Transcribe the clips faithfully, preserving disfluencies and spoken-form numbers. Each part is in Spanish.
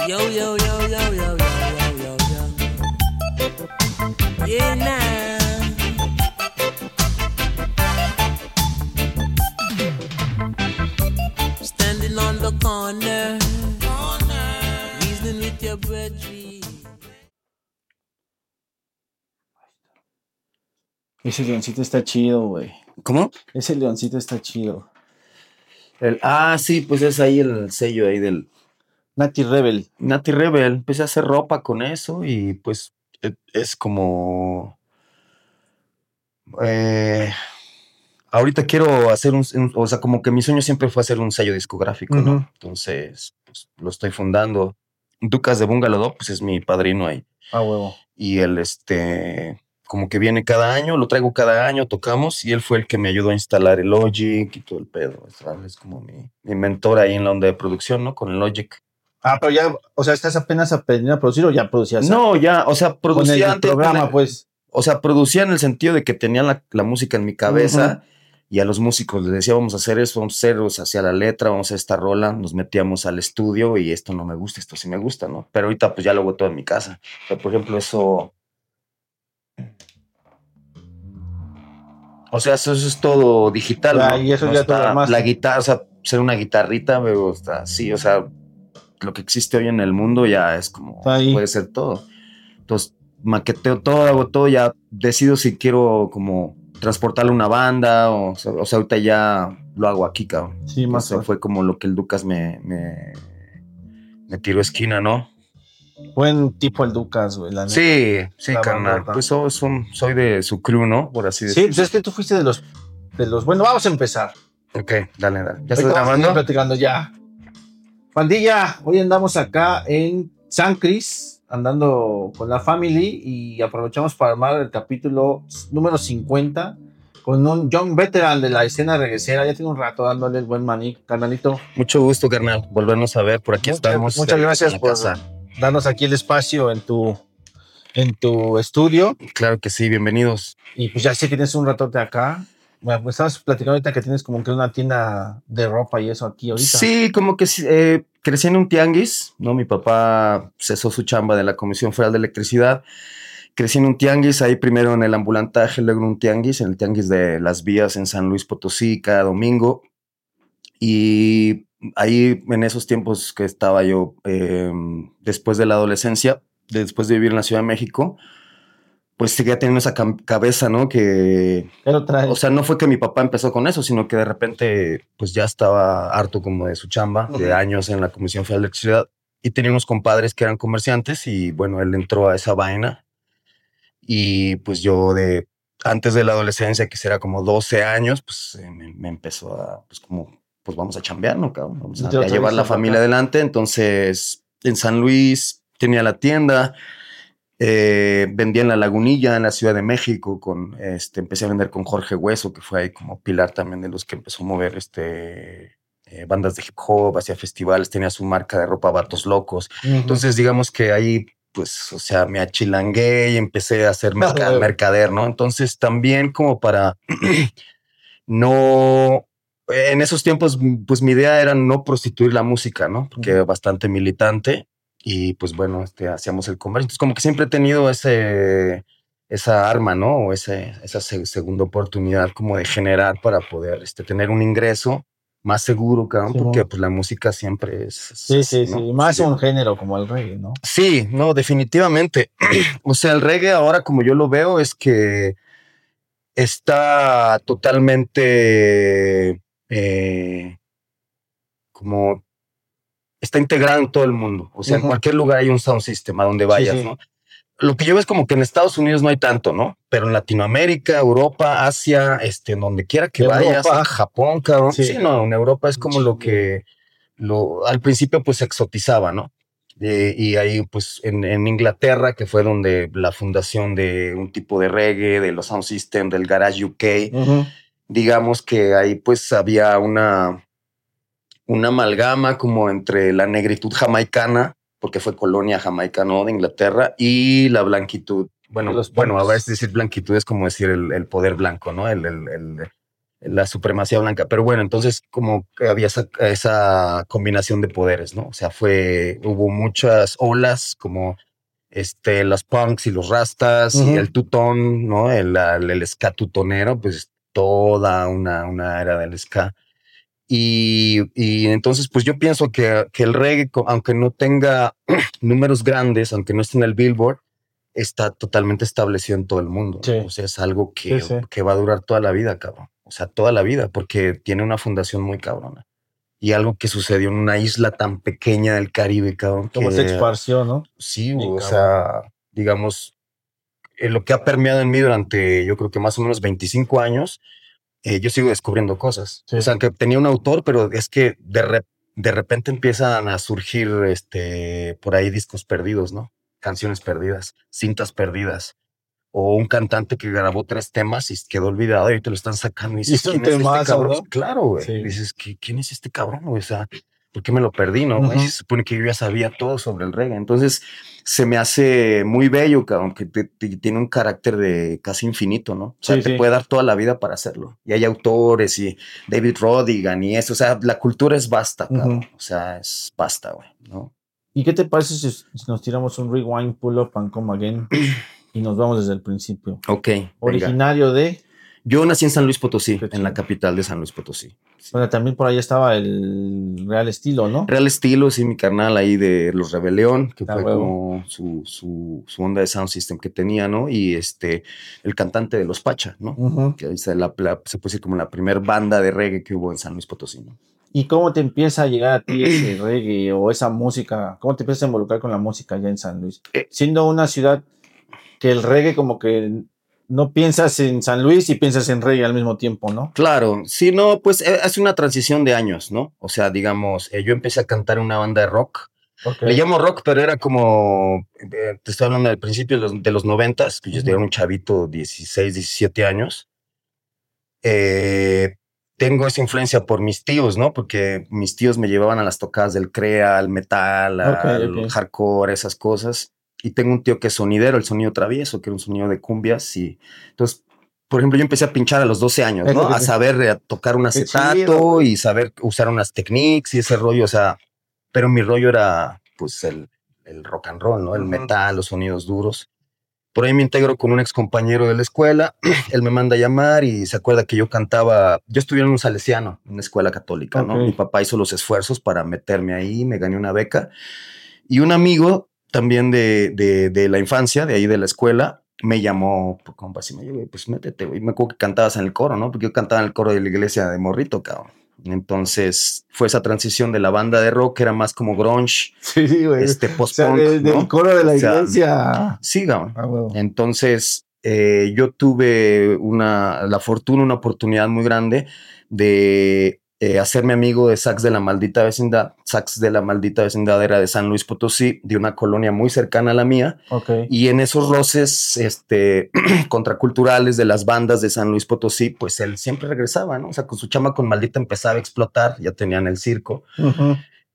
Yo, yo, yo, yo, yo, yo, yo, yo, yo. Yeah, nah. Standing on the corner, corner. Reasoning with your brethren. Ese leoncito está chido, güey. ¿Cómo? Ese leoncito está chido. El, ah, sí, pues es ahí el sello ahí del Natty Rebel. Natty Rebel. Empecé a hacer ropa con eso y pues e- es como... eh, ahorita quiero hacer un, un- O sea, como que mi sueño siempre fue hacer un sello discográfico, Ujú. ¿no? Entonces, pues lo estoy fundando. Ducas de Bungalow, pues es mi padrino ahí. Ah, huevo. Y él, este... como que viene cada año, lo traigo cada año, tocamos, y él fue el que me ayudó a instalar el Logic y todo el pedo. ¿Sabes? Es como mi, mi mentor ahí en la onda de producción, ¿no? Con el Logic. Ah, pero ya, o sea, ¿estás apenas aprendiendo a producir o ya producías? No, ya, o sea, con producía el antes, programa, pues. O sea, producía en el sentido de que tenía la, la música en mi cabeza, uh-huh. Y a los músicos les decía, vamos a hacer eso, vamos a hacer, o sea, hacia la letra, vamos a hacer esta rola, nos metíamos al estudio y esto no me gusta, esto sí me gusta, ¿no? Pero ahorita pues ya lo hago todo en mi casa. O sea, por ejemplo, eso... O sea, eso, eso es todo digital, ya, ¿no? Y eso no ya está, todo más. La guitarra, o sea, ser una guitarrita, pero está así, o sea, lo que existe hoy en el mundo ya es como, puede ser todo. Entonces, maqueteo todo, hago todo, ya decido si quiero como transportarle una banda, o, o sea, ahorita ya lo hago aquí, cabrón. Sí, más o sea, fue como lo que el Ducas me, me, me tiró esquina, ¿no? Buen tipo el Ducas, güey. La sí, neta. sí, la carnal. Bandota. Pues soy, soy, soy de su crew, ¿no? Por así decirlo. Sí, pues es que tú fuiste de los, de los... Bueno, vamos a empezar. Ok, dale, dale. ¿Ya estás grabando? platicando ya. Pandilla, hoy andamos acá en San Cris, andando con la family y aprovechamos para armar el capítulo número cincuenta con un young veteran de la escena reguecera. Ya tiene un rato dándole el buen maní, carnalito. Mucho gusto, carnal, volvernos a ver. Por aquí Mucha, estamos. Muchas gracias por casa. darnos aquí el espacio en tu, en tu estudio. Claro que sí, bienvenidos. Y pues ya sé que tienes un ratote acá. Bueno, pues estabas platicando ahorita que tienes como que una tienda de ropa y eso aquí ahorita. Sí, como que eh, crecí en un tianguis, ¿no? Mi papá cesó su chamba de la Comisión Federal de Electricidad. Crecí en un tianguis, ahí primero en el ambulantaje, luego en un tianguis, en el tianguis de Las Vías en San Luis Potosí cada domingo. Y ahí en esos tiempos que estaba yo, eh, después de la adolescencia, después de vivir en la Ciudad de México, pues seguía teniendo esa cam- cabeza, ¿no? Que, o sea, no fue que mi papá empezó con eso, sino que de repente, pues ya estaba harto como de su chamba, uh-huh. de años en la Comisión Federal de Electricidad, y tenía unos compadres que eran comerciantes, y bueno, él entró a esa vaina, y pues yo de, antes de la adolescencia, que será como doce años, pues eh, me, me empezó a, pues como, pues vamos a chambear, ¿no, cabrón? Vamos a, a llevar la familia adelante. Entonces, en San Luis tenía la tienda. Eh, vendía en La Lagunilla, en la Ciudad de México, con, este, empecé a vender con Jorge Hueso, que fue ahí como pilar también de los que empezó a mover este, eh, bandas de hip hop, hacía festivales, tenía su marca de ropa Vatos Locos. Uh-huh. Entonces, digamos que ahí, pues, o sea, me achilangué y empecé a hacer merc- mercader, ¿no? Entonces, también como para no... En esos tiempos, pues, mi idea era no prostituir la música, ¿no? Porque era bastante militante. Y pues bueno, este, hacíamos el comercio. Entonces como que siempre he tenido ese, esa arma, ¿no? O ese, esa se, segunda oportunidad como de generar para poder este, tener un ingreso más seguro, cabrón, sí, porque pues la música siempre es... es sí, sí, ¿no? sí. Más sí. un género como el reggae, ¿no? Sí, no, definitivamente. O sea, el reggae ahora como yo lo veo es que está totalmente eh, como... está integrado en todo el mundo. O sea, uh-huh. en cualquier lugar hay un sound system a donde vayas, sí, sí. ¿no? Lo que yo veo es como que en Estados Unidos no hay tanto, ¿no? Pero en Latinoamérica, Europa, Asia, este, en donde quiera que Europa. vayas, Japón, cabrón. Sí. sí, no, en Europa es como sí. lo que lo, al principio pues se exotizaba, ¿no? Eh, y ahí pues en, en Inglaterra, que fue donde la fundación de un tipo de reggae, de los sound system, del garage U K, uh-huh. digamos que ahí pues había una... una amalgama como entre la negritud jamaicana, porque fue colonia jamaica, ¿no? De Inglaterra, y la blanquitud. Bueno, bueno, a veces decir blanquitud es como decir el, el poder blanco, ¿no? El, el, el, la supremacía blanca. Pero bueno, entonces como que había esa, esa combinación de poderes, ¿no? O sea, fue, hubo muchas olas como este, los punks y los rastas uh-huh. y el tutón, ¿no? El, el, el ska tutonero, pues toda una, una era del ska. Y, y entonces, pues yo pienso que, que el reggae, aunque no tenga números grandes, aunque no esté en el Billboard, está totalmente establecido en todo el mundo. Sí. O sea, es algo que, sí, sí. que va a durar toda la vida, cabrón. O sea, toda la vida, porque tiene una fundación muy cabrona. Y algo que sucedió en una isla tan pequeña del Caribe, cabrón. Como que, se esparció, ¿no? Sí, sí, o sea, digamos, eh, lo que ha permeado en mí durante, yo creo que más o menos veinticinco años, eh, yo sigo descubriendo cosas. Sí. O sea, que tenía un autor, pero es que de, re, de repente empiezan a surgir este, por ahí discos perdidos, ¿no? Canciones perdidas, cintas perdidas. O un cantante que grabó tres temas y quedó olvidado y te lo están sacando y dices, ¿quién es este cabrón? ¿No? Claro, güey. Sí. Dices, ¿quién es este cabrón? O sea, ¿por qué me lo perdí, no? Uh-huh. Se supone que yo ya sabía todo sobre el reggae. Entonces, se me hace muy bello, cabrón, que te, te, tiene un carácter de casi infinito, ¿no? O sea, sí, te sí. puede dar toda la vida para hacerlo. Y hay autores y David Rodigan y eso. O sea, la cultura es vasta, cabrón. Uh-huh. O sea, es vasta, güey, ¿no? ¿Y qué te parece si nos tiramos un rewind, pull up and come again? Y nos vamos desde el principio. Ok. Originario venga. de... Yo nací en San Luis Potosí, en la capital de San Luis Potosí. Sí. Bueno, también por ahí estaba el Real Estilo, ¿no? Real Estilo, sí, mi carnal ahí de Los Rebelión, que ah, fue huevo. como su, su, su onda de sound system que tenía, ¿no? Y este, el cantante de Los Pacha, ¿no? Uh-huh. Que es la, la, se puede decir como la primer banda de reggae que hubo en San Luis Potosí, ¿no? ¿Y cómo te empieza a llegar a ti ese reggae o esa música? ¿Cómo te empiezas a involucrar con la música allá en San Luis? Eh, Siendo una ciudad que el reggae como que no piensas en San Luis y piensas en reggae al mismo tiempo, ¿no? Claro, sí, no, pues es una transición de años, ¿no? O sea, digamos, eh, yo empecé a cantar en una banda de rock. Okay. Le llamo rock, pero era como, eh, te estoy hablando del principio de los, de los noventas, que yo era un chavito, dieciséis, diecisiete años. Eh, tengo esa influencia por mis tíos, ¿no? Porque mis tíos me llevaban a las tocadas del crea, al metal, okay, al okay. hardcore, esas cosas. Y tengo un tío que es sonidero, el sonido travieso, que era un sonido de cumbias. Y entonces, por ejemplo, yo empecé a pinchar a los doce años, ¿no? A saber a tocar un acetato y saber usar unas techniques y ese rollo, o sea, pero mi rollo era, pues, el, el rock and roll, ¿no? El metal, los sonidos duros. Por ahí me integro con un ex compañero de la escuela. Él me manda a llamar y se acuerda que yo cantaba. Yo estudié en un salesiano, en una escuela católica, okay. ¿no? Mi papá hizo los esfuerzos para meterme ahí, me gané una beca. Y un amigo también de, de, de la infancia, de ahí de la escuela, me llamó, pues, compa, así me dijo, pues métete, güey. Me acuerdo que cantabas en el coro, ¿no? Porque yo cantaba en el coro de la iglesia de morrito, cabrón. Entonces fue esa transición de la banda de rock, que era más como grunge, sí, güey. Este post-punk, o sea, de, ¿no? del coro de la o sea, iglesia. Sí, cabrón. Ah, bueno. Entonces eh, yo tuve una, la fortuna, una oportunidad muy grande de Eh, hacerme amigo de Sax de la Maldita Vecindad. Sax de la Maldita Vecindad era de San Luis Potosí, de una colonia muy cercana a la mía. Okay. Y en esos roces este, contraculturales de las bandas de San Luis Potosí, pues él siempre regresaba, ¿no? O sea, con su chama con Maldita empezaba a explotar, ya tenían el circo. Uh-huh.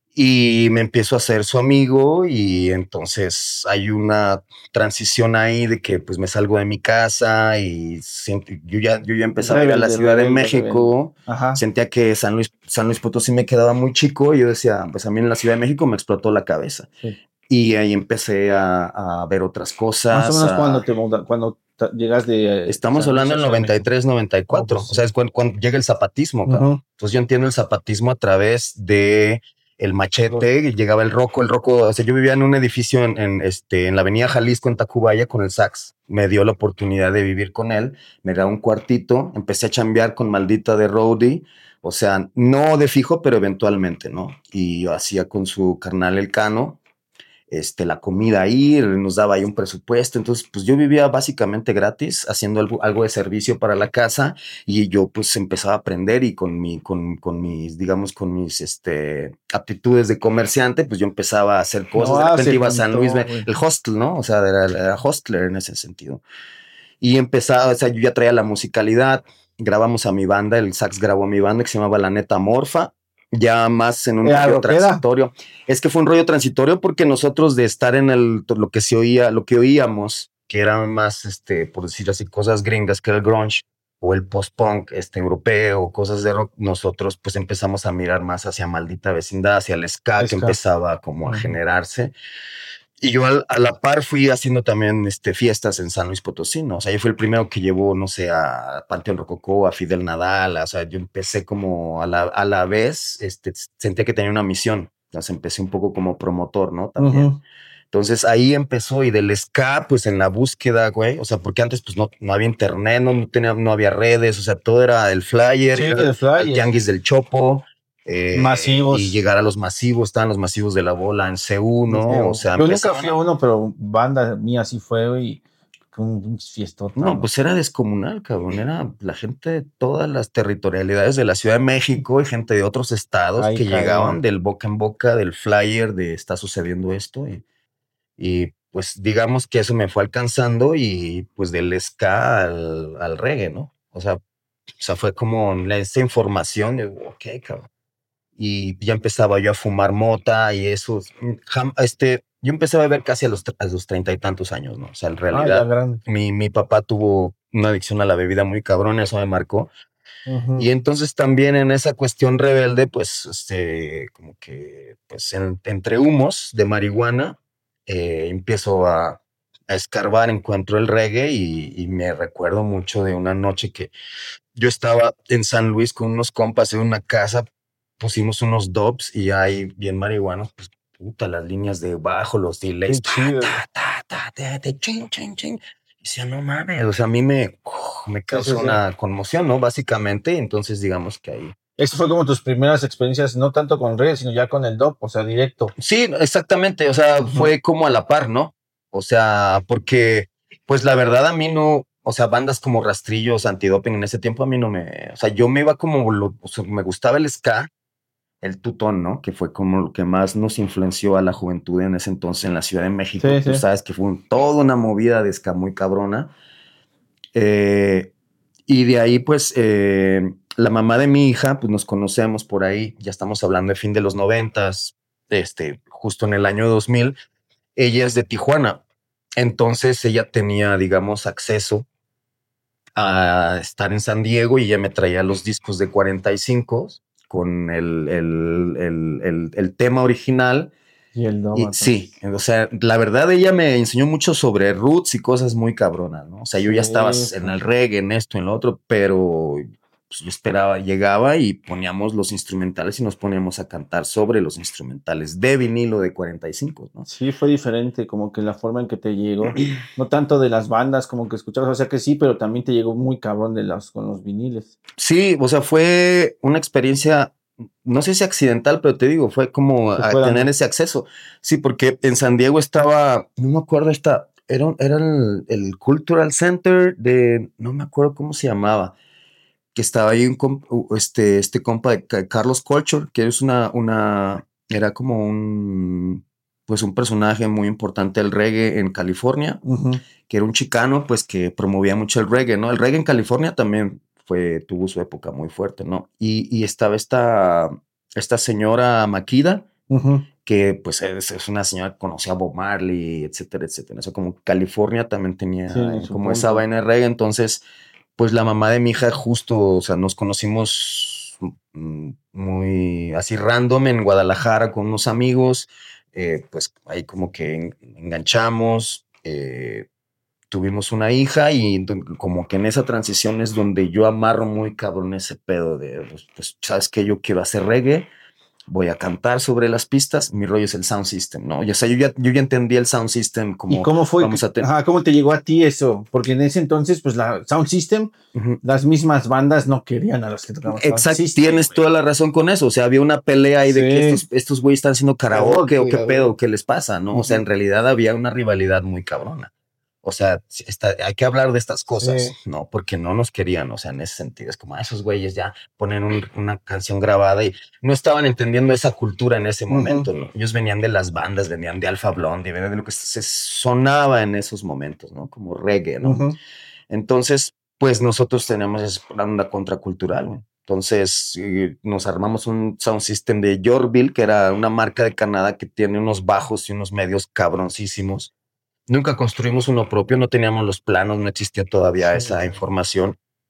Y me empiezo a ser su amigo y entonces hay una transición ahí de que pues me salgo de mi casa y siento, yo, ya, yo ya empezaba a ir a la Ciudad de México. Sentía que San Luis, San Luis Potosí me quedaba muy chico y yo decía, pues a mí en la Ciudad de México me explotó la cabeza. Sí. Y ahí empecé a, a ver otras cosas. Más o menos a... cuando, te, cuando llegas de... Estamos o sea, hablando del noventa y tres, noventa y cuatro. Oh, pues, o sea, es cuando, cuando llega el zapatismo. Uh-huh. Entonces yo entiendo el zapatismo a través de... el machete, llegaba el roco, el roco, o sea, yo vivía en un edificio en, en, este, en la avenida Jalisco, en Tacubaya, con el sax. Me dio la oportunidad de vivir con él, me da un cuartito, empecé a chambear con Maldita de roadie, o sea, no de fijo, pero eventualmente, ¿no? Y yo hacía con su carnal El Cano, este, la comida ahí, nos daba ahí un presupuesto, entonces pues yo vivía básicamente gratis, haciendo algo, algo de servicio para la casa, y yo pues empezaba a aprender y con, mi, con, con mis, digamos, con mis este, aptitudes de comerciante, pues yo empezaba a hacer cosas, no, de repente iba a San Luis, wey. El hostel, ¿no? O sea, era, era hostler en ese sentido. Y empezaba, o sea, yo ya traía la musicalidad, grabamos a mi banda, el sax grabó a mi banda que se llamaba La Neta Morfa, ya más en un rollo transitorio. Es que fue un rollo transitorio porque nosotros de estar en el, lo que se oía, lo que oíamos, que eran más, este, por decir así, cosas gringas, que era el grunge, o el post-punk este, europeo, cosas de rock, nosotros pues empezamos a mirar más hacia Maldita Vecindad, hacia el ska, ska. que empezaba como uh-huh. a generarse. Y yo al, a la par fui haciendo también este, fiestas en San Luis Potosí, ¿no? O sea, yo fui el primero que llevó, no sé, a Panteón Rococó, a Fidel Nadal, o sea, yo empecé como a la, a la vez, este, sentía que tenía una misión, entonces empecé un poco como promotor, ¿no? También. Uh-huh. Entonces ahí empezó y del ska, pues en la búsqueda, güey, o sea, porque antes pues no, no había internet, no, no, tenía, no había redes, o sea, todo era el flyer, sí, el, el flyer, el tianguis del Chopo. Eh, masivos. Y llegar a los masivos, estaban los masivos de la bola en C uno, sí, o sea... Yo nunca fui a uno, pero banda mía sí fue y un, un fiestón. No, pues era descomunal, cabrón, era la gente de todas las territorialidades de la Ciudad de México y gente de otros estados Ay, que cabrón. llegaban del boca en boca, del flyer de está sucediendo esto y, y pues digamos que eso me fue alcanzando y pues del ska al, al reggae, ¿no? O sea, o sea, fue como esa información de, ok, cabrón. Y ya empezaba yo a fumar mota y eso, este, yo empecé a beber casi a los, a los treinta y tantos años, ¿no? O sea, en realidad, ah, mi, mi papá tuvo una adicción a la bebida muy cabrona, eso me marcó. Uh-huh. Y entonces también en esa cuestión rebelde, pues, este, como que, pues, en, entre humos de marihuana, eh, empiezo a, a escarbar, encuentro el reggae y, y me recuerdo mucho de una noche que yo estaba en San Luis con unos compas en una casa, pusimos unos dubs y ahí bien marihuanos, pues puta, las líneas de bajo, los delays, ta, ta, ta, ta, ta, ta, ching, ching, ching. Y decía, no mames, o sea, a mí me, oh, me causó sí, sí, una sí. conmoción, ¿no? Básicamente, entonces digamos que ahí. Eso fue como tus primeras experiencias, no tanto con reggae, sino ya con el dub, o sea, directo. Sí, exactamente, o sea, uh-huh. fue como a la par, ¿no? O sea, porque, pues la verdad a mí no, o sea, bandas como Rastrillos, Antidoping en ese tiempo a mí no me, o sea, yo me iba como, lo, o sea, me gustaba el ska, el tutón, ¿no? Que fue como lo que más nos influenció a la juventud en ese entonces en la Ciudad de México. Sí, Tú sí. sabes que fue un, toda una movida de ska muy cabrona. Eh, y de ahí, pues, eh, la mamá de mi hija, pues nos conocemos por ahí. Ya estamos hablando de fin de los noventas, este, justo en el año dos mil. Ella es de Tijuana. Entonces ella tenía, digamos, acceso a estar en San Diego y ella me traía los discos de cuarenta y cinco con el, el, el, el, el tema original. Y el doma. Sí, o sea, la verdad ella me enseñó mucho sobre roots y cosas muy cabronas, ¿no? O sea, yo sí, ya estaba sí. en el reggae, en esto, en lo otro, pero pues, yo esperaba, llegaba y poníamos los instrumentales y nos poníamos a cantar sobre los instrumentales de vinilo de cuarenta y cinco, ¿no? Sí, fue diferente, como que la forma en que te llegó, no tanto de las bandas como que escuchabas, o sea que sí, pero también te llegó muy cabrón de los, con los viniles. Sí, o sea, fue una experiencia, no sé si accidental, pero te digo, fue como a tener ese acceso. Sí, porque en San Diego estaba, no me acuerdo, esta, era, era el, el Cultural Center de, no me acuerdo cómo se llamaba, que estaba ahí un comp, este, este compa de Carlos Culture, que es una, una, era como un, pues un personaje muy importante del reggae en California, uh-huh. que era un chicano, pues que promovía mucho el reggae, ¿no? El reggae en California también fue, tuvo su época muy fuerte, ¿no? Y, y estaba esta, esta señora Makida, uh-huh. que pues es, es una señora que conocía a Bob Marley, etcétera, etcétera. O sea, como California también tenía sí, eh, como esa vaina de reggae, entonces pues la mamá de mi hija justo, o sea, nos conocimos muy así random en Guadalajara con unos amigos, eh, pues ahí como que enganchamos, eh, tuvimos una hija y como que en esa transición es donde yo amarro muy cabrón ese pedo de, pues, pues ¿sabes qué? Yo quiero hacer reggae, voy a cantar sobre las pistas, mi rollo es el sound system, ¿no? Y, o sea, yo ya, yo ya entendí el sound system como... ¿Y cómo fue? Vamos a ten- Ajá, ¿cómo te llegó a ti eso? Porque en ese entonces, pues la sound system, uh-huh. las mismas bandas no querían a los que tocaban. Exacto, tienes toda la razón con eso. O sea, había una pelea ahí sí. de que estos, estos güeyes están haciendo karaoke o qué pedo, qué les pasa, ¿no? Uh-huh. O sea, en realidad había una rivalidad muy cabrona. O sea, está, hay que hablar de estas cosas, sí. ¿no? Porque no nos querían, o sea, en ese sentido. Es como, ah, esos güeyes ya ponen un, una canción grabada y no estaban entendiendo esa cultura en ese momento, uh-huh. ¿no? Ellos venían de las bandas, venían de Alpha Blondy, venían de lo que se sonaba en esos momentos, ¿no? Como reggae, ¿no? Uh-huh. Entonces, pues nosotros tenemos una contracultural, ¿no? Entonces, eh, nos armamos un sound system de Yorkville, que era una marca de Canadá que tiene unos bajos y unos medios cabroncísimos. Nunca construimos uno propio, no teníamos los planos, no existía todavía sí. esa información.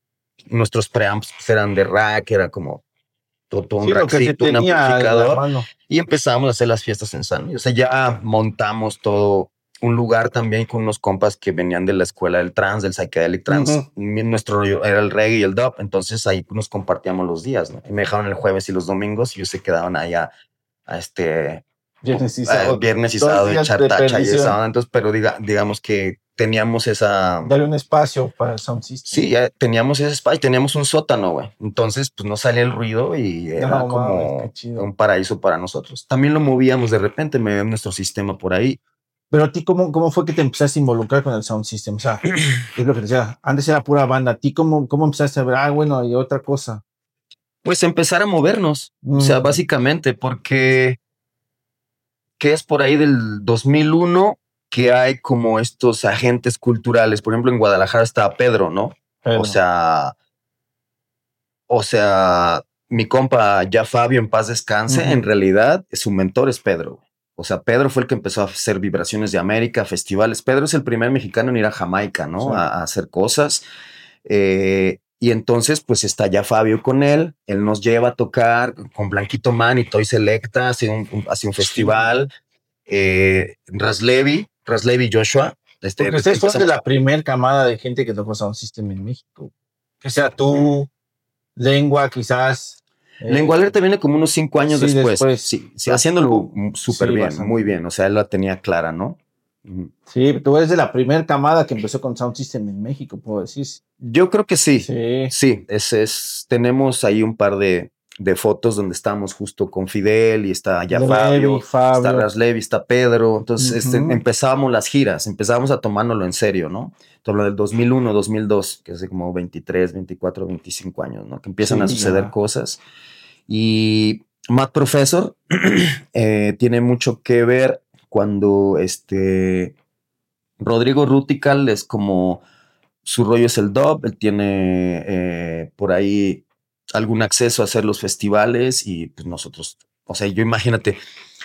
nuestros preamps pues, eran de rack, era como todo, todo un Sí, lo que se rackcito, un tenía a la amplificador. mano. Y empezamos a hacer las fiestas en San Luis. O sea, ya montamos todo un lugar también con unos compas que venían de la escuela del trance, del psychedelic trance. Ujú. Nuestro rollo era el reggae y el dub. Entonces ahí nos compartíamos los días, ¿no? Y me dejaban el jueves y los domingos y ellos se quedaban allá a este Viernes y eh, sábado. viernes y Dos sábado días echar de tacha y perdición. esa. Entonces, pero diga, digamos que teníamos esa... Darle un espacio para el sound system. Sí, ya teníamos ese espacio, teníamos un sótano, güey. Entonces, pues no salía el ruido y era No, como mames, qué chido. un paraíso para nosotros. También lo movíamos de repente, me nuestro sistema por ahí. Pero a ti, ¿cómo, ¿cómo fue que te empezaste a involucrar con el sound system? O sea, es lo que te decía, antes era pura banda. ¿A ti cómo, cómo empezaste a ver? Ah, bueno, hay otra cosa. Pues empezar a movernos, Mm. o sea, básicamente, porque que es por ahí del dos mil uno que hay como estos agentes culturales. Por ejemplo, en Guadalajara está Pedro, ¿no? Pero, O sea, o sea, mi compa ya Fabio, en paz descanse, Ujú. en realidad su mentor es Pedro. O sea, Pedro fue el que empezó a hacer Vibraciones de América, festivales. Pedro es el primer mexicano en ir a Jamaica, ¿no? Sí. A, a hacer cosas. Eh, y entonces, pues está ya Fabio con él. Él nos lleva a tocar con Blanquito Man y Toy Selecta, hace un, un- hace un festival. Eh, Raslevi, Raslevi Joshua. Este, porque ustedes fueron de empezamos- la primer camada de gente que tocó sound system en México. Que sea tú, Lengua, quizás. eh, Lengua Alerta viene como unos cinco años sí, después. después. Sí, sí, Ah, haciéndolo súper sí, bien, bastante. muy bien. O sea, él la tenía clara, ¿no? Ujú. Sí, tú eres de la primer camada que empezó con sound system en México, puedo decir. Yo creo que sí. Sí, Sí. es, es, tenemos ahí un par de, de fotos donde estamos justo con Fidel y está ya De Fabio, Levi, Fabio. está Raslevi, está Pedro. Entonces este, Ujú. empezábamos las giras, empezábamos a tomárnoslo en serio, ¿no? Te hablo del dos mil uno, dos mil dos, que hace como veintitrés, veinticuatro, veinticinco años, ¿no? Que empiezan Sí, a suceder ya. cosas. Y Matt Professor eh, tiene mucho que ver cuando este Rodrigo Rutical es como su rollo es el dub, él tiene eh, por ahí algún acceso a hacer los festivales y pues nosotros, o sea, yo imagínate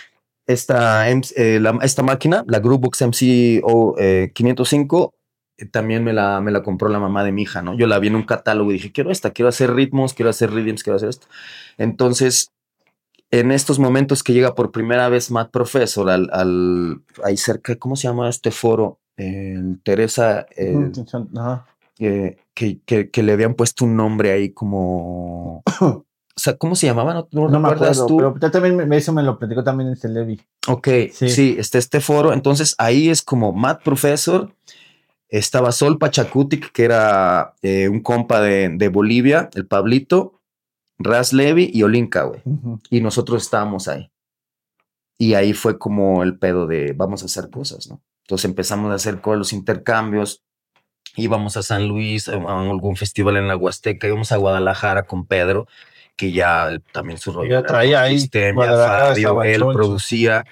esta, M- eh, la- esta máquina, la Groovebox M C O eh, quinientos cinco, eh, también me la, me la compró la mamá de mi hija, ¿no? Yo la vi en un catálogo y dije, quiero esta, quiero hacer ritmos, quiero hacer rhythms, quiero hacer esto. Entonces, en estos momentos que llega por primera vez Matt Professor al, al ahí cerca, ¿cómo se llama este foro? El Teresa, el, Ujú, ajá. eh, que, que, que le habían puesto un nombre ahí como... O sea, ¿cómo se llamaba? ¿No, no No me recuerdas acuerdo, tú? pero yo también me- eso me lo platicó también este Levi. Ok, Sí. sí. está este foro. Entonces ahí es como Matt Professor, estaba Sol Pachacutic, que era eh, un compa de, de Bolivia, el Pablito, Ras Levi y Olinka, güey. Ujú. Y nosotros estábamos ahí. Y ahí fue como el pedo de vamos a hacer cosas, ¿no? Entonces empezamos a hacer con los intercambios. Íbamos a San Luis, a a algún festival en la Huasteca, íbamos a Guadalajara con Pedro, que ya él también su rollo Ya era traía ahí System, ya Guadalajara, Fabio, estaba él choncho. producía,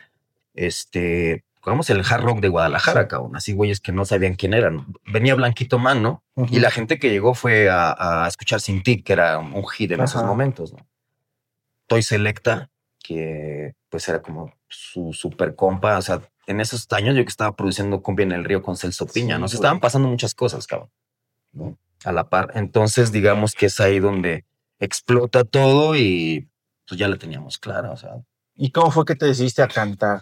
este, digamos, el hard rock de Guadalajara, Sí. cabrón, así güeyes que no sabían quién eran. Venía Blanquito Man, ¿no? Ujú. Y la gente que llegó fue a, a escuchar Sin Tic, que era un hit en esos Ajá. momentos, ¿no? Toy Selecta, que pues era como su super compa, o sea, en esos años yo que estaba produciendo Cumbia en el Río con Celso Piña, Sí, nos güey. estaban pasando muchas cosas, cabrón, ¿no? A la par. Entonces, digamos que es ahí donde explota todo y pues ya la teníamos clara, o sea. ¿Y cómo fue que te decidiste a cantar?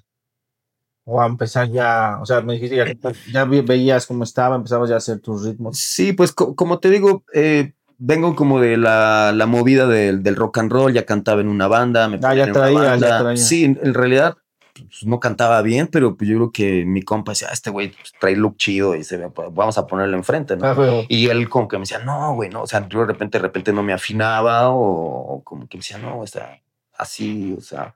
O a empezar ya, o sea, me dijiste ya, ya ve- veías cómo estaba, empezabas ya a hacer tus ritmos. Sí, pues co- como te digo, eh, vengo como de la, la movida del, del rock and roll, ya cantaba en una banda, me Ah, ponían ya en una traías, ya banda. traías. Sí, en, en realidad pues, no cantaba bien, pero pues, yo creo que mi compa decía, ah, este güey pues, trae look chido y se ve, pues, vamos a ponerlo enfrente, ¿no? Ah, pero- Y él como que me decía, no, güey, no, o sea, yo de repente, de repente no me afinaba o, o como que me decía, no, o sea, así, o sea.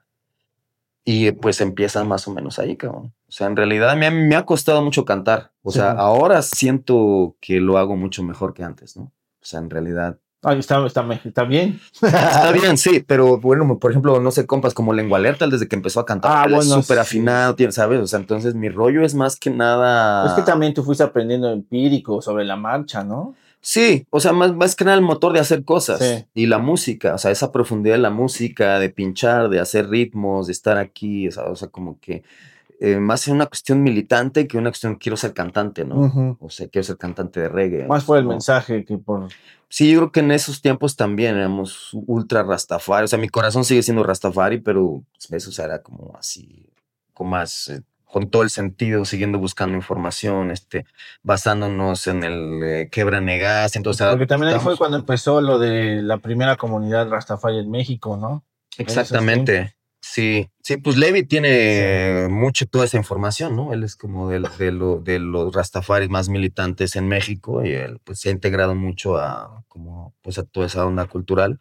Y pues empieza más o menos ahí, cabrón. O sea, en realidad me, ha- me ha costado mucho cantar. O Sí. sea, ahora siento que lo hago mucho mejor que antes, ¿no? O sea, en realidad. Ay, está, está, me- está bien. Está bien, sí, pero bueno, por ejemplo, no sé, compas como Lengua Alerta, él desde que empezó a cantar, Ah, él es bueno, súper sí. afinado, tiene- ¿sabes? O sea, entonces mi rollo es más que nada. Es que también tú fuiste aprendiendo empírico sobre la marcha, ¿no? Sí, o sea, más, más que nada el motor de hacer cosas Sí. y la música, o sea, esa profundidad de la música, de pinchar, de hacer ritmos, de estar aquí, o sea, o sea, como que eh, más en una cuestión militante que una cuestión quiero ser cantante, ¿no? Ujú. O sea, quiero ser cantante de reggae. Más por el ¿no? mensaje que por... Sí, yo creo que en esos tiempos también éramos ultra Rastafari. O sea, mi corazón sigue siendo Rastafari, pero pues, eso era como así, con más, eh, con todo el sentido, siguiendo buscando información, este, basándonos en el eh, quebra negas. Entonces, Porque también ahí fue estamos- cuando empezó lo de la primera comunidad Rastafari en México, ¿no? En esos tiempos. Exactamente. Sí, sí, pues Levi tiene mucho toda esa información, ¿no? Él es como de, de, lo, de los Rastafaris más militantes en México y él pues se ha integrado mucho a como pues a toda esa onda cultural.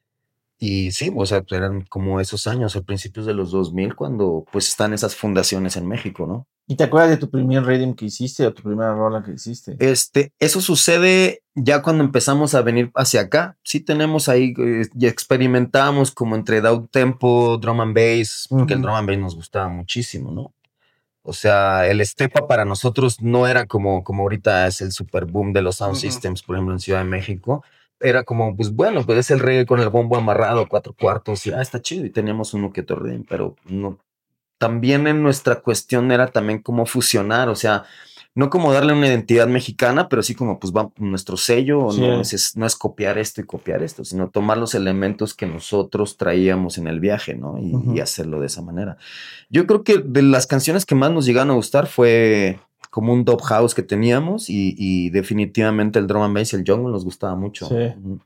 Y sí, o sea, eran como esos años, a principios de los dos mil, cuando pues están esas fundaciones en México, ¿no? ¿Y te acuerdas de tu primer reading que hiciste o tu primera rola que hiciste? Este, eso sucede ya cuando empezamos a venir hacia acá. Sí tenemos ahí, eh, ya experimentamos como entre down tempo, drum and bass, porque el Ujú. drum and bass nos gustaba muchísimo, ¿no? O sea, el Estepa para nosotros no era como, como ahorita es el super boom de los sound Ujú. systems, por ejemplo, en Ciudad de México. Era como, pues bueno, pues es el reggae con el bombo amarrado, cuatro cuartos, y ah, está chido. Y teníamos uno que otro rhythm, pero no. También en nuestra cuestión era también como fusionar, o sea, no como darle una identidad mexicana, pero sí como pues va nuestro sello, Sí. no, es, no es copiar esto y copiar esto, sino tomar los elementos que nosotros traíamos en el viaje, ¿no? Y, Ujú. y hacerlo de esa manera. Yo creo que de las canciones que más nos llegaron a gustar fue como un dub house que teníamos y, y definitivamente el drum and bass y el jungle nos gustaba mucho. Sí. Ujú.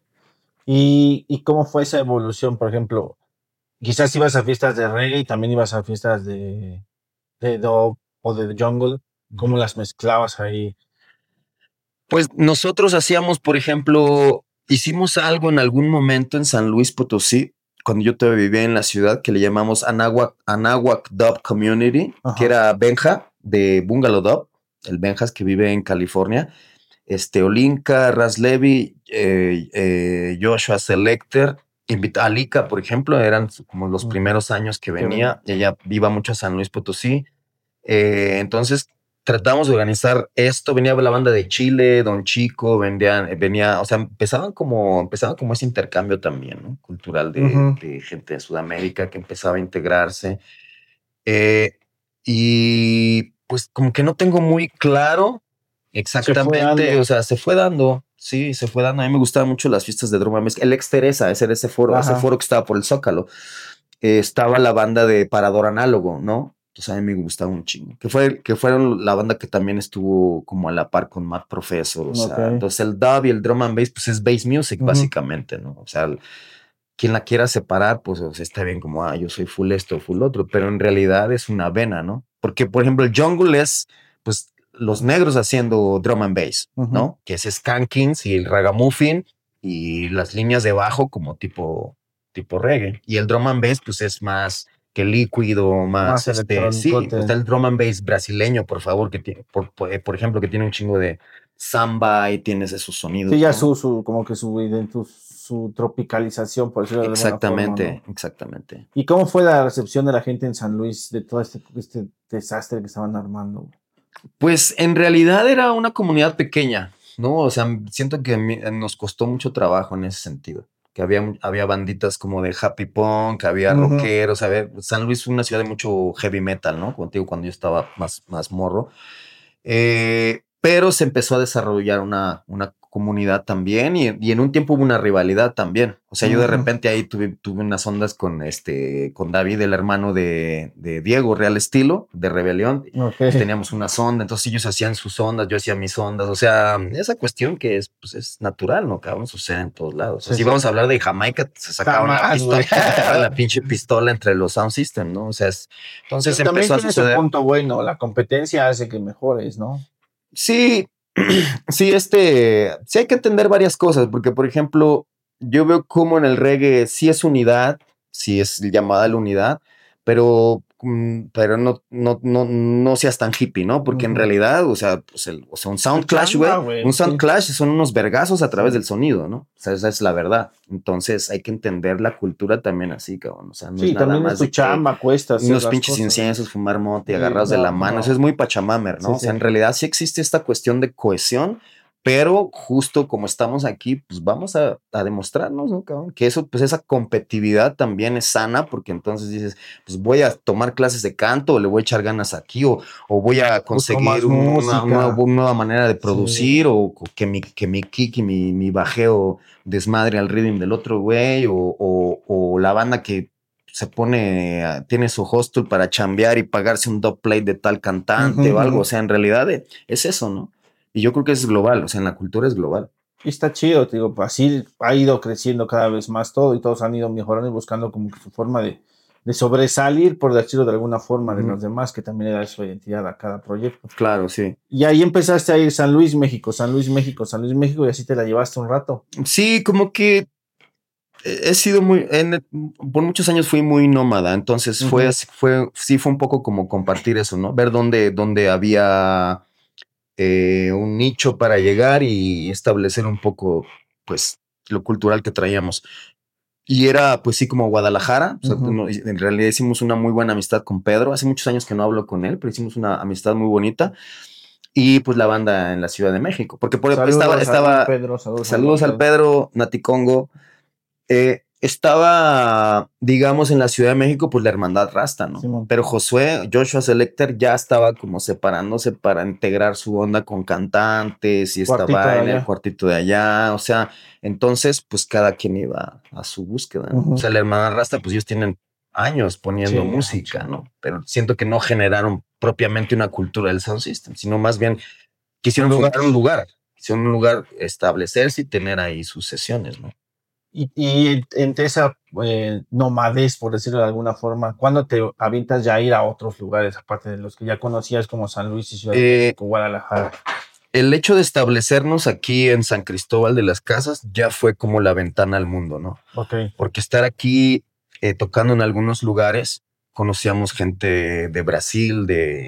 ¿Y, ¿Y cómo fue esa evolución? Por ejemplo, quizás ibas a fiestas de reggae y también ibas a fiestas de, de dub o de jungle. ¿Cómo las mezclabas ahí? Pues nosotros hacíamos, por ejemplo, hicimos algo en algún momento en San Luis Potosí, cuando yo todavía vivía en la ciudad, que le llamamos Anáhuac, Anáhuac Dub Community, Ajá. que era Benja de Bungalow Dub, el Benjas que vive en California, este Olinka, Raz Levy, eh, eh, Joshua Selector, invita a Lika, por ejemplo, eran como los Mm. primeros años que venía. venía, ella iba mucho a San Luis Potosí. Eh, entonces tratamos de organizar esto, venía la banda de Chile, Don Chico, vendían, venía, o sea, empezaban como, empezaban como ese intercambio también, ¿no? Cultural de, Ujú. de gente de Sudamérica que empezaba a integrarse. Eh, y pues como que no tengo muy claro exactamente, dando. o sea, se fue dando, sí, se fue dando. A mí me gustaban mucho las fiestas de drum and bass. El ex Teresa, ese era ese foro, ese Ajá. foro que estaba por el Zócalo. Eh, estaba la banda de Parador Análogo, ¿no? Entonces a mí me gustaba un chingo. Que, fue, que fueron la banda que también estuvo como a la par con Matt Professor. O sea, Ok. entonces el dub y el drum and bass, pues es bass music, Ujú. básicamente, ¿no? O sea, el- quien la quiera separar, pues o sea, está bien como, ah, yo soy full esto, full otro, pero en realidad es una vena, ¿no? Porque, por ejemplo, el jungle es, pues, los negros haciendo drum and bass, Ujú. ¿no? Que es Skankins y el ragamuffin y las líneas de bajo como tipo, tipo reggae. Y el drum and bass, pues, es más que líquido, más, Más este, sí, electrónicote. está el drum and bass brasileño, por favor, que tiene, por, por, por ejemplo, que tiene un chingo de samba y tienes esos sonidos. Sí, ya ¿no? su, su, como que su, ident- su, su tropicalización, por decirlo de alguna Exactamente, forma, ¿no? exactamente. ¿Y cómo fue la recepción de la gente en San Luis de todo este, este desastre que estaban armando? Pues en realidad era una comunidad pequeña, ¿no? O sea, siento que mi- nos costó mucho trabajo en ese sentido. Que había, había banditas como de happy punk, había Ujú. rockeros, a ver, San Luis es una ciudad de mucho heavy metal, ¿no? Contigo cuando yo estaba más, más morro. Eh, pero se empezó a desarrollar una, una comunidad también y, y en un tiempo hubo una rivalidad también. O sea, yo de Ujú. repente ahí tuve, tuve unas ondas con, este, con David, el hermano de, de Diego, Real Estilo, de Rebelión. Ok. Teníamos una sonda, entonces ellos hacían sus ondas, yo hacía mis ondas. O sea, esa cuestión que es, pues, es natural, ¿no? Cabrón, sucede en todos lados. Sí, Si sí. vamos a hablar de Jamaica, se sacaban la Jamás, pistola, güey. sacaban la pinche pistola entre los sound system, ¿no? O sea, es- entonces Pero también empezó a tiene su suceder. punto bueno, la competencia hace que mejores, ¿no? Sí, sí, este, sí hay que entender varias cosas, porque por ejemplo, yo veo como en el reggae sí es unidad, sí es llamada la unidad, pero, mm, pero no, no, no, no seas tan hippie, ¿no? Porque en Ujú. realidad, o sea, pues el, o sea, un sound Su clash, chamba, güey, güey, un sound sí. clash son unos vergazos a través Sí. del sonido, ¿no? O sea, esa es la verdad. Entonces hay que entender la cultura también así, cabrón. O sea, no Sí, es nada también es más tu de que chamba, cuesta hacer unos las pinches cosas. inciensos, fumar mote y Sí, agarrados de no, la mano. no. Eso es muy pachamamer, ¿no? Sí, O sea, sí. en realidad sí existe esta cuestión de cohesión, Pero justo como estamos aquí, pues vamos a, a demostrarnos, ¿no, cabrón? Que eso, pues esa competitividad también es sana, porque entonces dices, pues voy a tomar clases de canto, o le voy a echar ganas aquí, o, o voy a conseguir un- una, una, una nueva manera de producir, sí. o, o que mi, que mi kick y mi, mi bajeo desmadre al rhythm del otro güey, o, o, o la banda que se pone, tiene su hostel para chambear y pagarse un dub plate de tal cantante uh-huh, o algo. O sea, en realidad es eso, ¿no? Y yo creo que es global, o sea, en la cultura es global. Y está chido, te digo, así ha ido creciendo cada vez más todo y todos han ido mejorando y buscando como que su forma de, de sobresalir, por decirlo de alguna forma, de uh-huh. los demás, que también le da su identidad a cada proyecto. Claro, sí. Y ahí empezaste a ir San Luis, México, San Luis, México, San Luis, México, y así te la llevaste un rato. Sí, como que he sido muy, en, por muchos años fui muy nómada, entonces uh-huh. fue, fue, sí fue un poco como compartir eso, ¿no? Ver dónde, dónde había eh, un nicho para llegar y establecer un poco, pues, lo cultural que traíamos. Y era, pues sí, como Guadalajara. O sea, uh-huh. no, en realidad hicimos una muy buena amistad con Pedro. Hace muchos años que no hablo con él, pero hicimos una amistad muy bonita. Y pues la banda en la Ciudad de México. Porque por saludos, estaba, estaba Pedro, saludos, saludos al Pedro, Nati Congo. Eh, estaba, digamos, en la Ciudad de México, pues la hermandad Rasta, ¿no? Sí, pero Josué, Joshua Selecter ya estaba como separándose para integrar su onda con cantantes y cuartito estaba en el cuartito de allá. O sea, entonces, pues cada quien iba a su búsqueda, ¿no? Uh-huh. O sea, la hermandad Rasta, pues ellos tienen años poniendo sí, música, sí. ¿no? Pero siento que no generaron propiamente una cultura del sound system, sino más bien quisieron un fundar un lugar, quisieron un lugar, establecerse y tener ahí sus sesiones, ¿no? Y, y entre esa eh, nomadez, por decirlo de alguna forma, ¿cuándo te avientas ya a ir a otros lugares, aparte de los que ya conocías como San Luis y Ciudad de eh, México, Guadalajara? El hecho de establecernos aquí en San Cristóbal de las Casas ya fue como la ventana al mundo, ¿no? Okay. Porque estar aquí eh, tocando en algunos lugares, conocíamos gente de Brasil,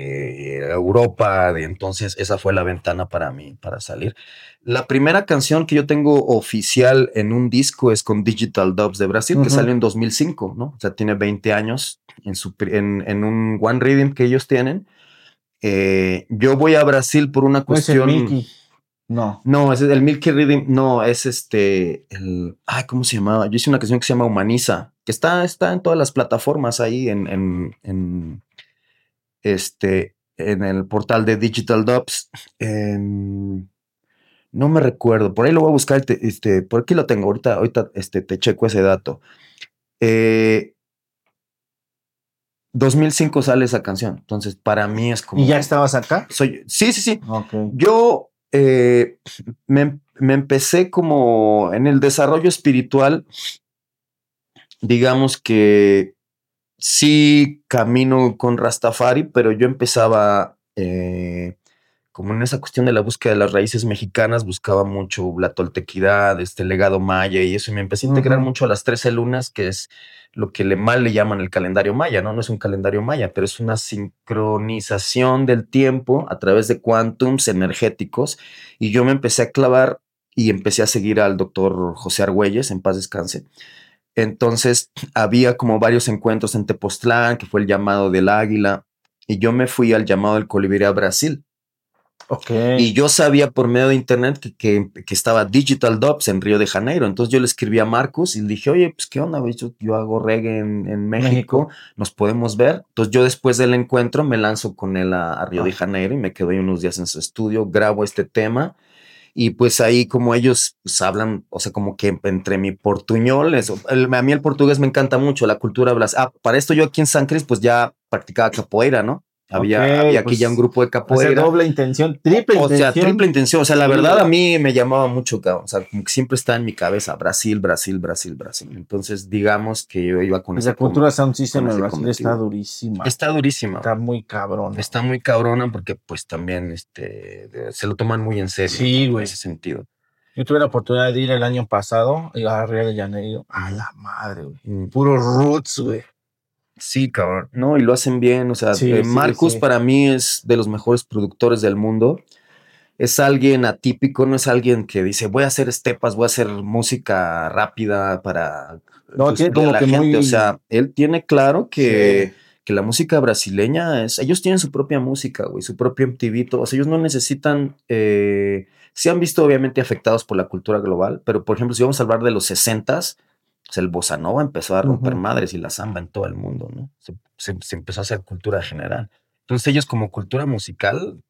de Europa, de entonces esa fue la ventana para mí, para salir. La primera canción que yo tengo oficial en un disco es con Digital Dubs de Brasil, uh-huh. que salió en dos mil cinco, ¿no? O sea, tiene veinte años en, su, en, en un One Rhythm que ellos tienen. Eh, yo voy a Brasil por una cuestión... ¿No es el Milky? No. No, es el Milky Rhythm, no, es este, el, ay, ¿cómo se llamaba? Yo hice una canción que se llama Humaniza, que está, está en todas las plataformas ahí en, en, en este, en el portal de Digital Dubs. En, no me recuerdo, por ahí lo voy a buscar, este, por aquí lo tengo, ahorita, ahorita este, te checo ese dato. Eh, dos mil cinco sale esa canción, entonces para mí es como... ¿Y ya estabas acá? Soy, sí, sí, sí. Okay. Yo eh, me, me empecé como en el desarrollo espiritual, digamos que sí camino con Rastafari, pero yo empezaba... Eh, como en esa cuestión de la búsqueda de las raíces mexicanas, buscaba mucho la toltequidad, este legado maya y eso, y me empecé a integrar uh-huh. mucho a las trece lunas, que es lo que le mal le llaman el calendario maya, ¿no? No es un calendario maya, pero es una sincronización del tiempo a través de quantums energéticos, y yo me empecé a clavar y empecé a seguir al doctor José Argüelles, en paz descanse. Entonces había como varios encuentros en Tepoztlán, que fue el llamado del águila, y yo me fui al llamado del colibrí a Brasil. Okay. Y yo sabía por medio de internet que, que, que estaba Digital Dubs en Río de Janeiro. Entonces yo le escribí a Marcus y le dije, oye, pues qué onda, yo, yo hago reggae en, en México, México, nos podemos ver. Entonces yo después del encuentro me lanzo con él a, a Río ah. de Janeiro y me quedo ahí unos días en su estudio, grabo este tema. Y pues ahí como ellos pues, hablan, o sea, como que entre mi portuñol, eso, el, a mí el portugués me encanta mucho, la cultura brasileña. Ah, para esto yo aquí en San Cris pues ya practicaba capoeira, ¿no? Había, okay, había aquí pues, ya un grupo de capoeira. Doble intención, triple o, intención. O sea, triple intención. O sea, la sí, verdad a mí me llamaba mucho, cabrón. O sea, como que siempre está en mi cabeza Brasil, Brasil, Brasil, Brasil. Entonces, digamos que yo iba con esa esa cultura sound system en Brasil está durísima. Está durísima. Está muy cabrona. Está muy cabrona porque pues también este, se lo toman muy en serio. Sí, güey. En ese sentido. Yo tuve la oportunidad de ir el año pasado a Río de Janeiro. A la madre, güey. Mm. Puro roots, güey. Sí, cabrón. No, y lo hacen bien. O sea, sí, eh, sí, Marcus sí. para mí es de los mejores productores del mundo. Es alguien atípico, no es alguien que dice, voy a hacer estepas, voy a hacer música rápida para... No, tiene como la que gente. muy... O sea, él tiene claro que, sí. que la música brasileña es, ellos tienen su propia música, güey, su propio M T V, todo. O sea, ellos no necesitan, eh, se han visto obviamente afectados por la cultura global, pero por ejemplo, si vamos a hablar de los sesentas, o sea, el bossa nova empezó a romper Ujú. madres y la samba en todo el mundo, ¿no? Se, se- se empezó a hacer cultura general. Entonces ellos como cultura musical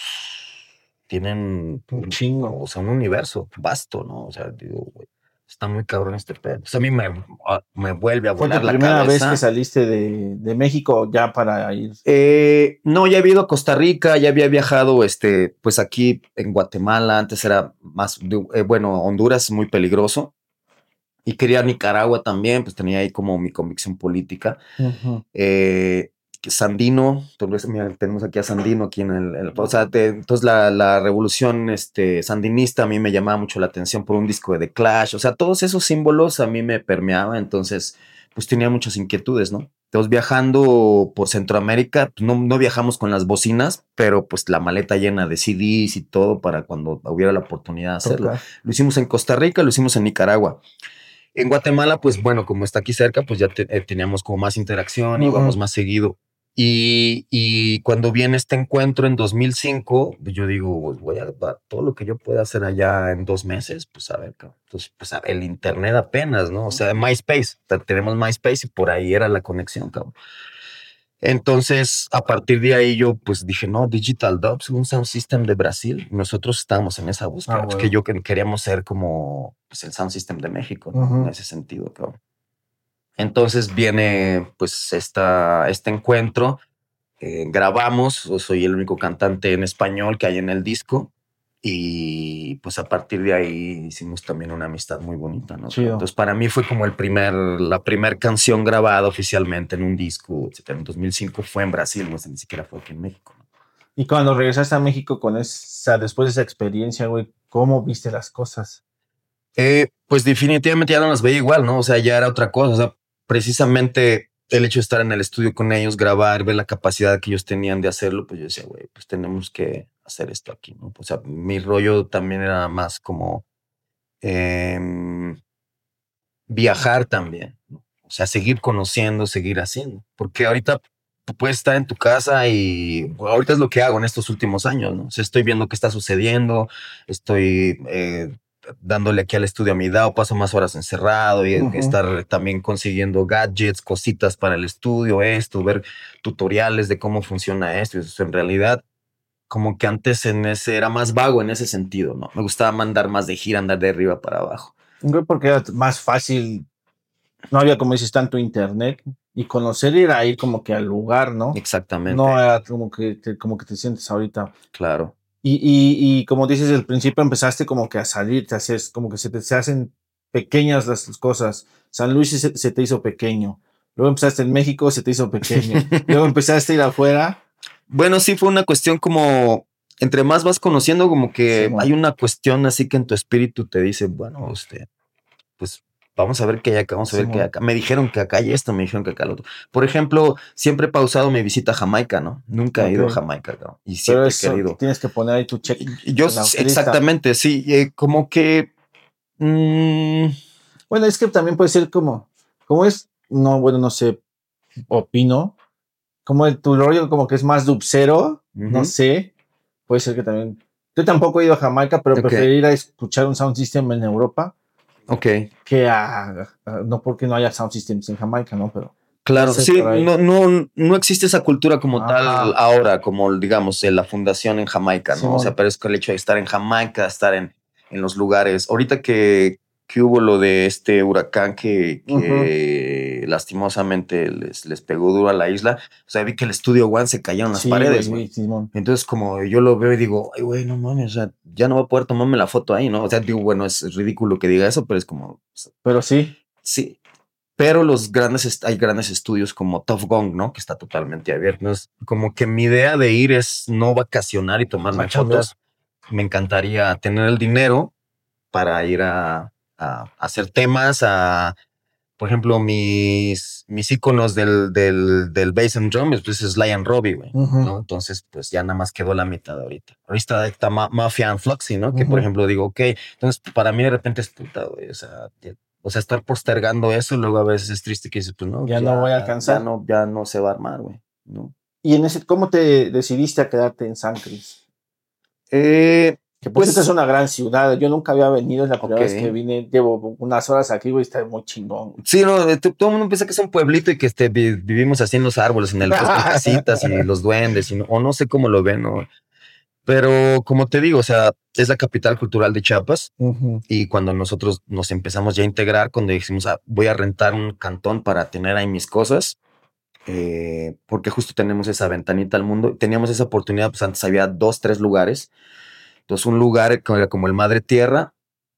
tienen Un chingo. o sea, un universo vasto, ¿no? O sea, digo, güey, está muy cabrón este pedo. O sea, a mí me, a- me vuelve a ¿Fue tu volar la primera vez que cabeza. saliste de, de México ya para ir? Eh, no, ya había ido a Costa Rica, ya había viajado, este, pues aquí en Guatemala, antes era más, de- eh, bueno, Honduras es muy peligroso. Y quería Nicaragua también, pues tenía ahí como mi convicción política. Ujú. Eh, Sandino, entonces, mira, tenemos aquí a Sandino, aquí en el, el- o sea, te- entonces la, la revolución este, sandinista a mí me llamaba mucho la atención por un disco de The Clash, o sea, todos esos símbolos a mí me permeaban, entonces, pues tenía muchas inquietudes, ¿no? Entonces, viajando por Centroamérica, pues, no, no viajamos con las bocinas, pero pues la maleta llena de C Ds y todo para cuando hubiera la oportunidad de hacerlo. Tocar. Lo hicimos en Costa Rica, lo hicimos en Nicaragua. En Guatemala, pues bueno, como está aquí cerca, pues ya te- eh, teníamos como más interacción, Ujú. íbamos más seguido. Y, y cuando viene este encuentro en dos mil cinco, pues yo digo, pues voy a va- todo lo que yo pueda hacer allá en dos meses, pues a ver, cabrón. Entonces, pues a ver, el internet apenas, ¿no? O sea, MySpace, te- tenemos MySpace y por ahí era la conexión, cabrón. Entonces, a partir de ahí yo pues dije, no, Digital Dubs, un sound system de Brasil. Nosotros estábamos en esa búsqueda, Ah, pues, huevo. que yo que- queríamos ser como pues, el sound system de México, ¿no? Ujú. En ese sentido, cabrón. Entonces viene pues esta, este encuentro, eh, grabamos, yo soy el único cantante en español que hay en el disco y pues a partir de ahí hicimos también una amistad muy bonita, ¿no? Chido. Entonces para mí fue como el primer, la primera canción grabada oficialmente en un disco, etcétera. En dos mil cinco fue en Brasil, no sé, ni siquiera fue aquí en México, ¿no? Y cuando regresaste a México con esa, después de esa experiencia, güey, ¿cómo viste las cosas? Eh, pues definitivamente ya no las veía igual, ¿no? O sea, ya era otra cosa. O sea, precisamente el hecho de estar en el estudio con ellos, grabar, ver la capacidad que ellos tenían de hacerlo, pues yo decía, güey, pues tenemos que hacer esto aquí, ¿no? O sea, mi rollo también era más como em, viajar también, ¿no? O sea, seguir conociendo, seguir haciendo. Porque ahorita tú puedes estar en tu casa y bueno, ahorita es lo que hago en estos últimos años, ¿no? O sea, estoy viendo qué está sucediendo, estoy eh, dándole aquí al estudio a mi D A O, paso más horas encerrado y Ujú. estar también consiguiendo gadgets, cositas para el estudio, esto, ver tutoriales de cómo funciona esto. Y eso en realidad, como que antes en ese era más vago en ese sentido, ¿no? Me gustaba mandar más de gira, andar de arriba para abajo. Güey, porque era más fácil, no había, como dices, tanto internet, y conocer era ir como que al lugar, ¿no? Exactamente, No era como que, te, como que te sientes ahorita. claro. Y, y, y como dices, al principio empezaste como que a salir, te haces, como que se te se hacen pequeñas las cosas. San Luis se, se te hizo pequeño. Luego empezaste en México, se te hizo pequeño. Luego empezaste a ir afuera. Bueno, sí fue una cuestión como, entre más vas conociendo, como que Sí, hay una cuestión así que en tu espíritu te dice, bueno, este, pues vamos a ver qué hay acá, vamos a ver Sí, qué hay acá. Me dijeron que acá hay esto, me dijeron que acá lo otro. Por ejemplo, siempre he pausado mi visita a Jamaica, ¿no? Nunca he ido a ok. Jamaica, ¿no? Y Pero siempre he eso querido. tienes que poner ahí tu check Y Yo, en la lista. exactamente, sí, eh, como que... mm, Bueno, es que también puede ser como, como es, no, bueno, no sé, opino, como el, tu rollo como que es más dubcero, no ujú, sé, puede ser que también. Yo tampoco he ido a Jamaica, pero Ok. preferiría ir a escuchar un sound system en Europa ok. que a, a- no porque no haya sound systems en Jamaica, ¿no? Pero Claro, no sé, sí, por ahí. no, no, no existe esa cultura como tal Ajá. ahora, como digamos en la fundación en Jamaica, ¿no? O sea, Simón. pero es que el hecho de estar en Jamaica, estar en, en los lugares. Ahorita que, que hubo lo de este huracán que, que lastimosamente les, les pegó duro a la isla, o sea, vi que el estudio One se cayeron las Sí, paredes, güey, güey. sí, Simón. Entonces, como yo lo veo y digo, ay, güey, no mames, o sea, ya no voy a poder tomarme la foto ahí, ¿no? O sea, digo, bueno, es ridículo que diga eso, pero es como, Pero sí, sí. Pero los grandes, est- hay grandes estudios como Tuff Gong, ¿no? Que está totalmente abierto. Entonces, como que mi idea de ir es no vacacionar y tomarme A chambear. fotos. Me encantaría tener el dinero para ir a, a hacer temas, a, por ejemplo, mis, mis íconos del, del, del bass and drum, pues es Sly and Robbie, güey, Ujú. ¿no? Entonces, pues ya nada más quedó la mitad ahorita. Ahorita está Ma- Mafia and Fluxy, ¿no? Que, por Ujú. ejemplo, digo, ok, entonces para mí de repente es puta, güey, o sea, ya O sea, estar postergando eso, luego a veces es triste que dices, pues no, Ya pues, no voy a alcanzar. Ya no, ya no se va a armar, güey, ¿no? ¿Y en ese, cómo te decidiste a quedarte en San Cris? Eh, Que por pues, cierto es una gran ciudad. Yo nunca había venido, es la primera Ok. vez que vine. Llevo unas horas aquí, güey, está muy chingón. sí, no, eh, t- todo el mundo piensa que es un pueblito y que este, vi- vivimos así en los árboles, en el bosque, en casitas y los duendes, y no- o no sé cómo lo ven, ¿no? Pero como te digo, o sea, es la capital cultural de Chiapas. Ujú. Y cuando nosotros nos empezamos ya a integrar, cuando dijimos, ah, voy a rentar un cantón para tener ahí mis cosas, eh, porque justo tenemos esa ventanita al mundo, teníamos esa oportunidad, pues antes había dos, tres lugares. Entonces un lugar que era como el Madre Tierra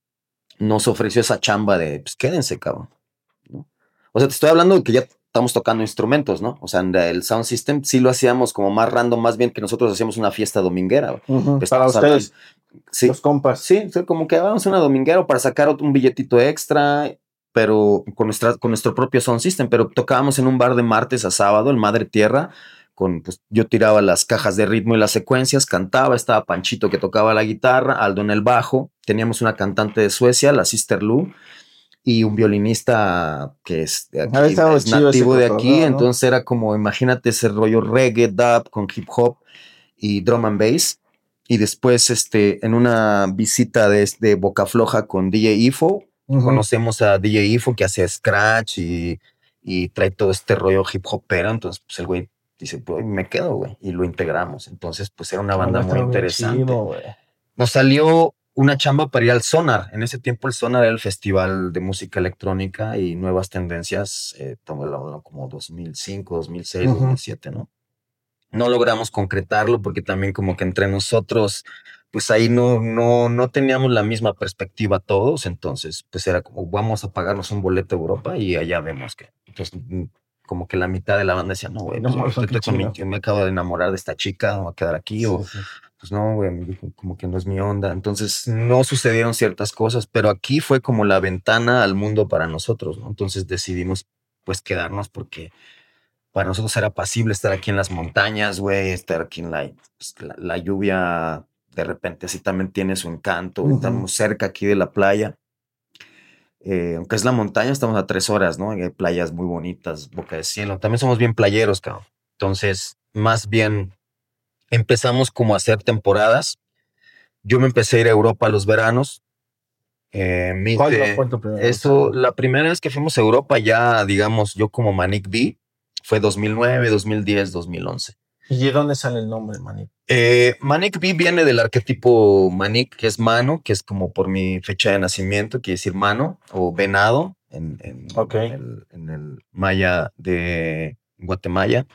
nos ofreció esa chamba de, pues quédense, cabrón, ¿no? O sea, te estoy hablando de que ya estamos tocando instrumentos, ¿no? O sea, el sound system sí lo hacíamos como más random, más bien que nosotros hacíamos una fiesta dominguera. güey. Ujú. Pues, Para estamos hablando- ustedes, sí, los compas. sí, o sea, como que vamos a una dominguera para sacar otro- un billetito extra, pero con, nuestra, con nuestro propio sound system. Pero tocábamos en un bar de martes a sábado, el Madre Tierra. Con, pues, yo tiraba las cajas de ritmo y las secuencias, cantaba, estaba Panchito que tocaba la guitarra, Aldo en el bajo, teníamos una cantante de Suecia, la Sister Lu, y un violinista que es, de aquí, Ah, estaba es chido nativo ese de cotorreo, aquí, ¿no? entonces era como, imagínate ese rollo reggae, dub con hip hop y drum and bass. Y después, este, en una visita de, de Boca Floja con D J Ifo, Ujú. conocemos a D J Ifo que hace scratch y, y trae todo este rollo hip hopero. Entonces, pues el güey dice, pues me quedo, güey, y lo integramos. Entonces, pues era una banda Ah, muy está bien interesante. chido, güey. Nos salió una chamba para ir al Sonar. En ese tiempo el Sonar era el festival de música electrónica y nuevas tendencias, eh, como dos mil cinco, dos mil seis, Ujú. dos mil siete, ¿no? No logramos concretarlo porque también como que entre nosotros, pues ahí no, no, no teníamos la misma perspectiva todos. Entonces, pues era como, vamos a pagarnos un boleto a Europa y allá vemos que, entonces, mm, como que la mitad de la banda decía, no, güey, No pues, yo, mames, estoy qué con mi- chido. yo me acabo de enamorar de esta chica, me voy a quedar aquí, Sí, o sí. pues no, güey, me dijo, como que no es mi onda. Entonces, no sucedieron ciertas cosas, pero aquí fue como la ventana al mundo para nosotros, ¿no? Entonces decidimos, pues, quedarnos porque para nosotros era pasible estar aquí en las montañas, güey, estar aquí en la, pues, la, la lluvia, de repente así también tiene su encanto. Ujú. Estamos cerca aquí de la playa. Eh, aunque es la montaña, estamos a tres horas, ¿no? Hay playas muy bonitas, boca de cielo. También somos bien playeros, cabrón. Entonces, más bien empezamos como a hacer temporadas. Yo me empecé a ir a Europa a los veranos. Eh, me ¿Cuál hice- fue tu primera eso, vez? la primera vez que fuimos a Europa, ya digamos, yo como Manic B, fue dos mil nueve, dos mil diez, dos mil once. ¿Y de dónde sale el nombre, manito? Eh, Manic B viene del arquetipo Manic, que es mano, que es como por mi fecha de nacimiento, quiere decir mano o venado en, en- Ok. en el, en el maya de Guatemala.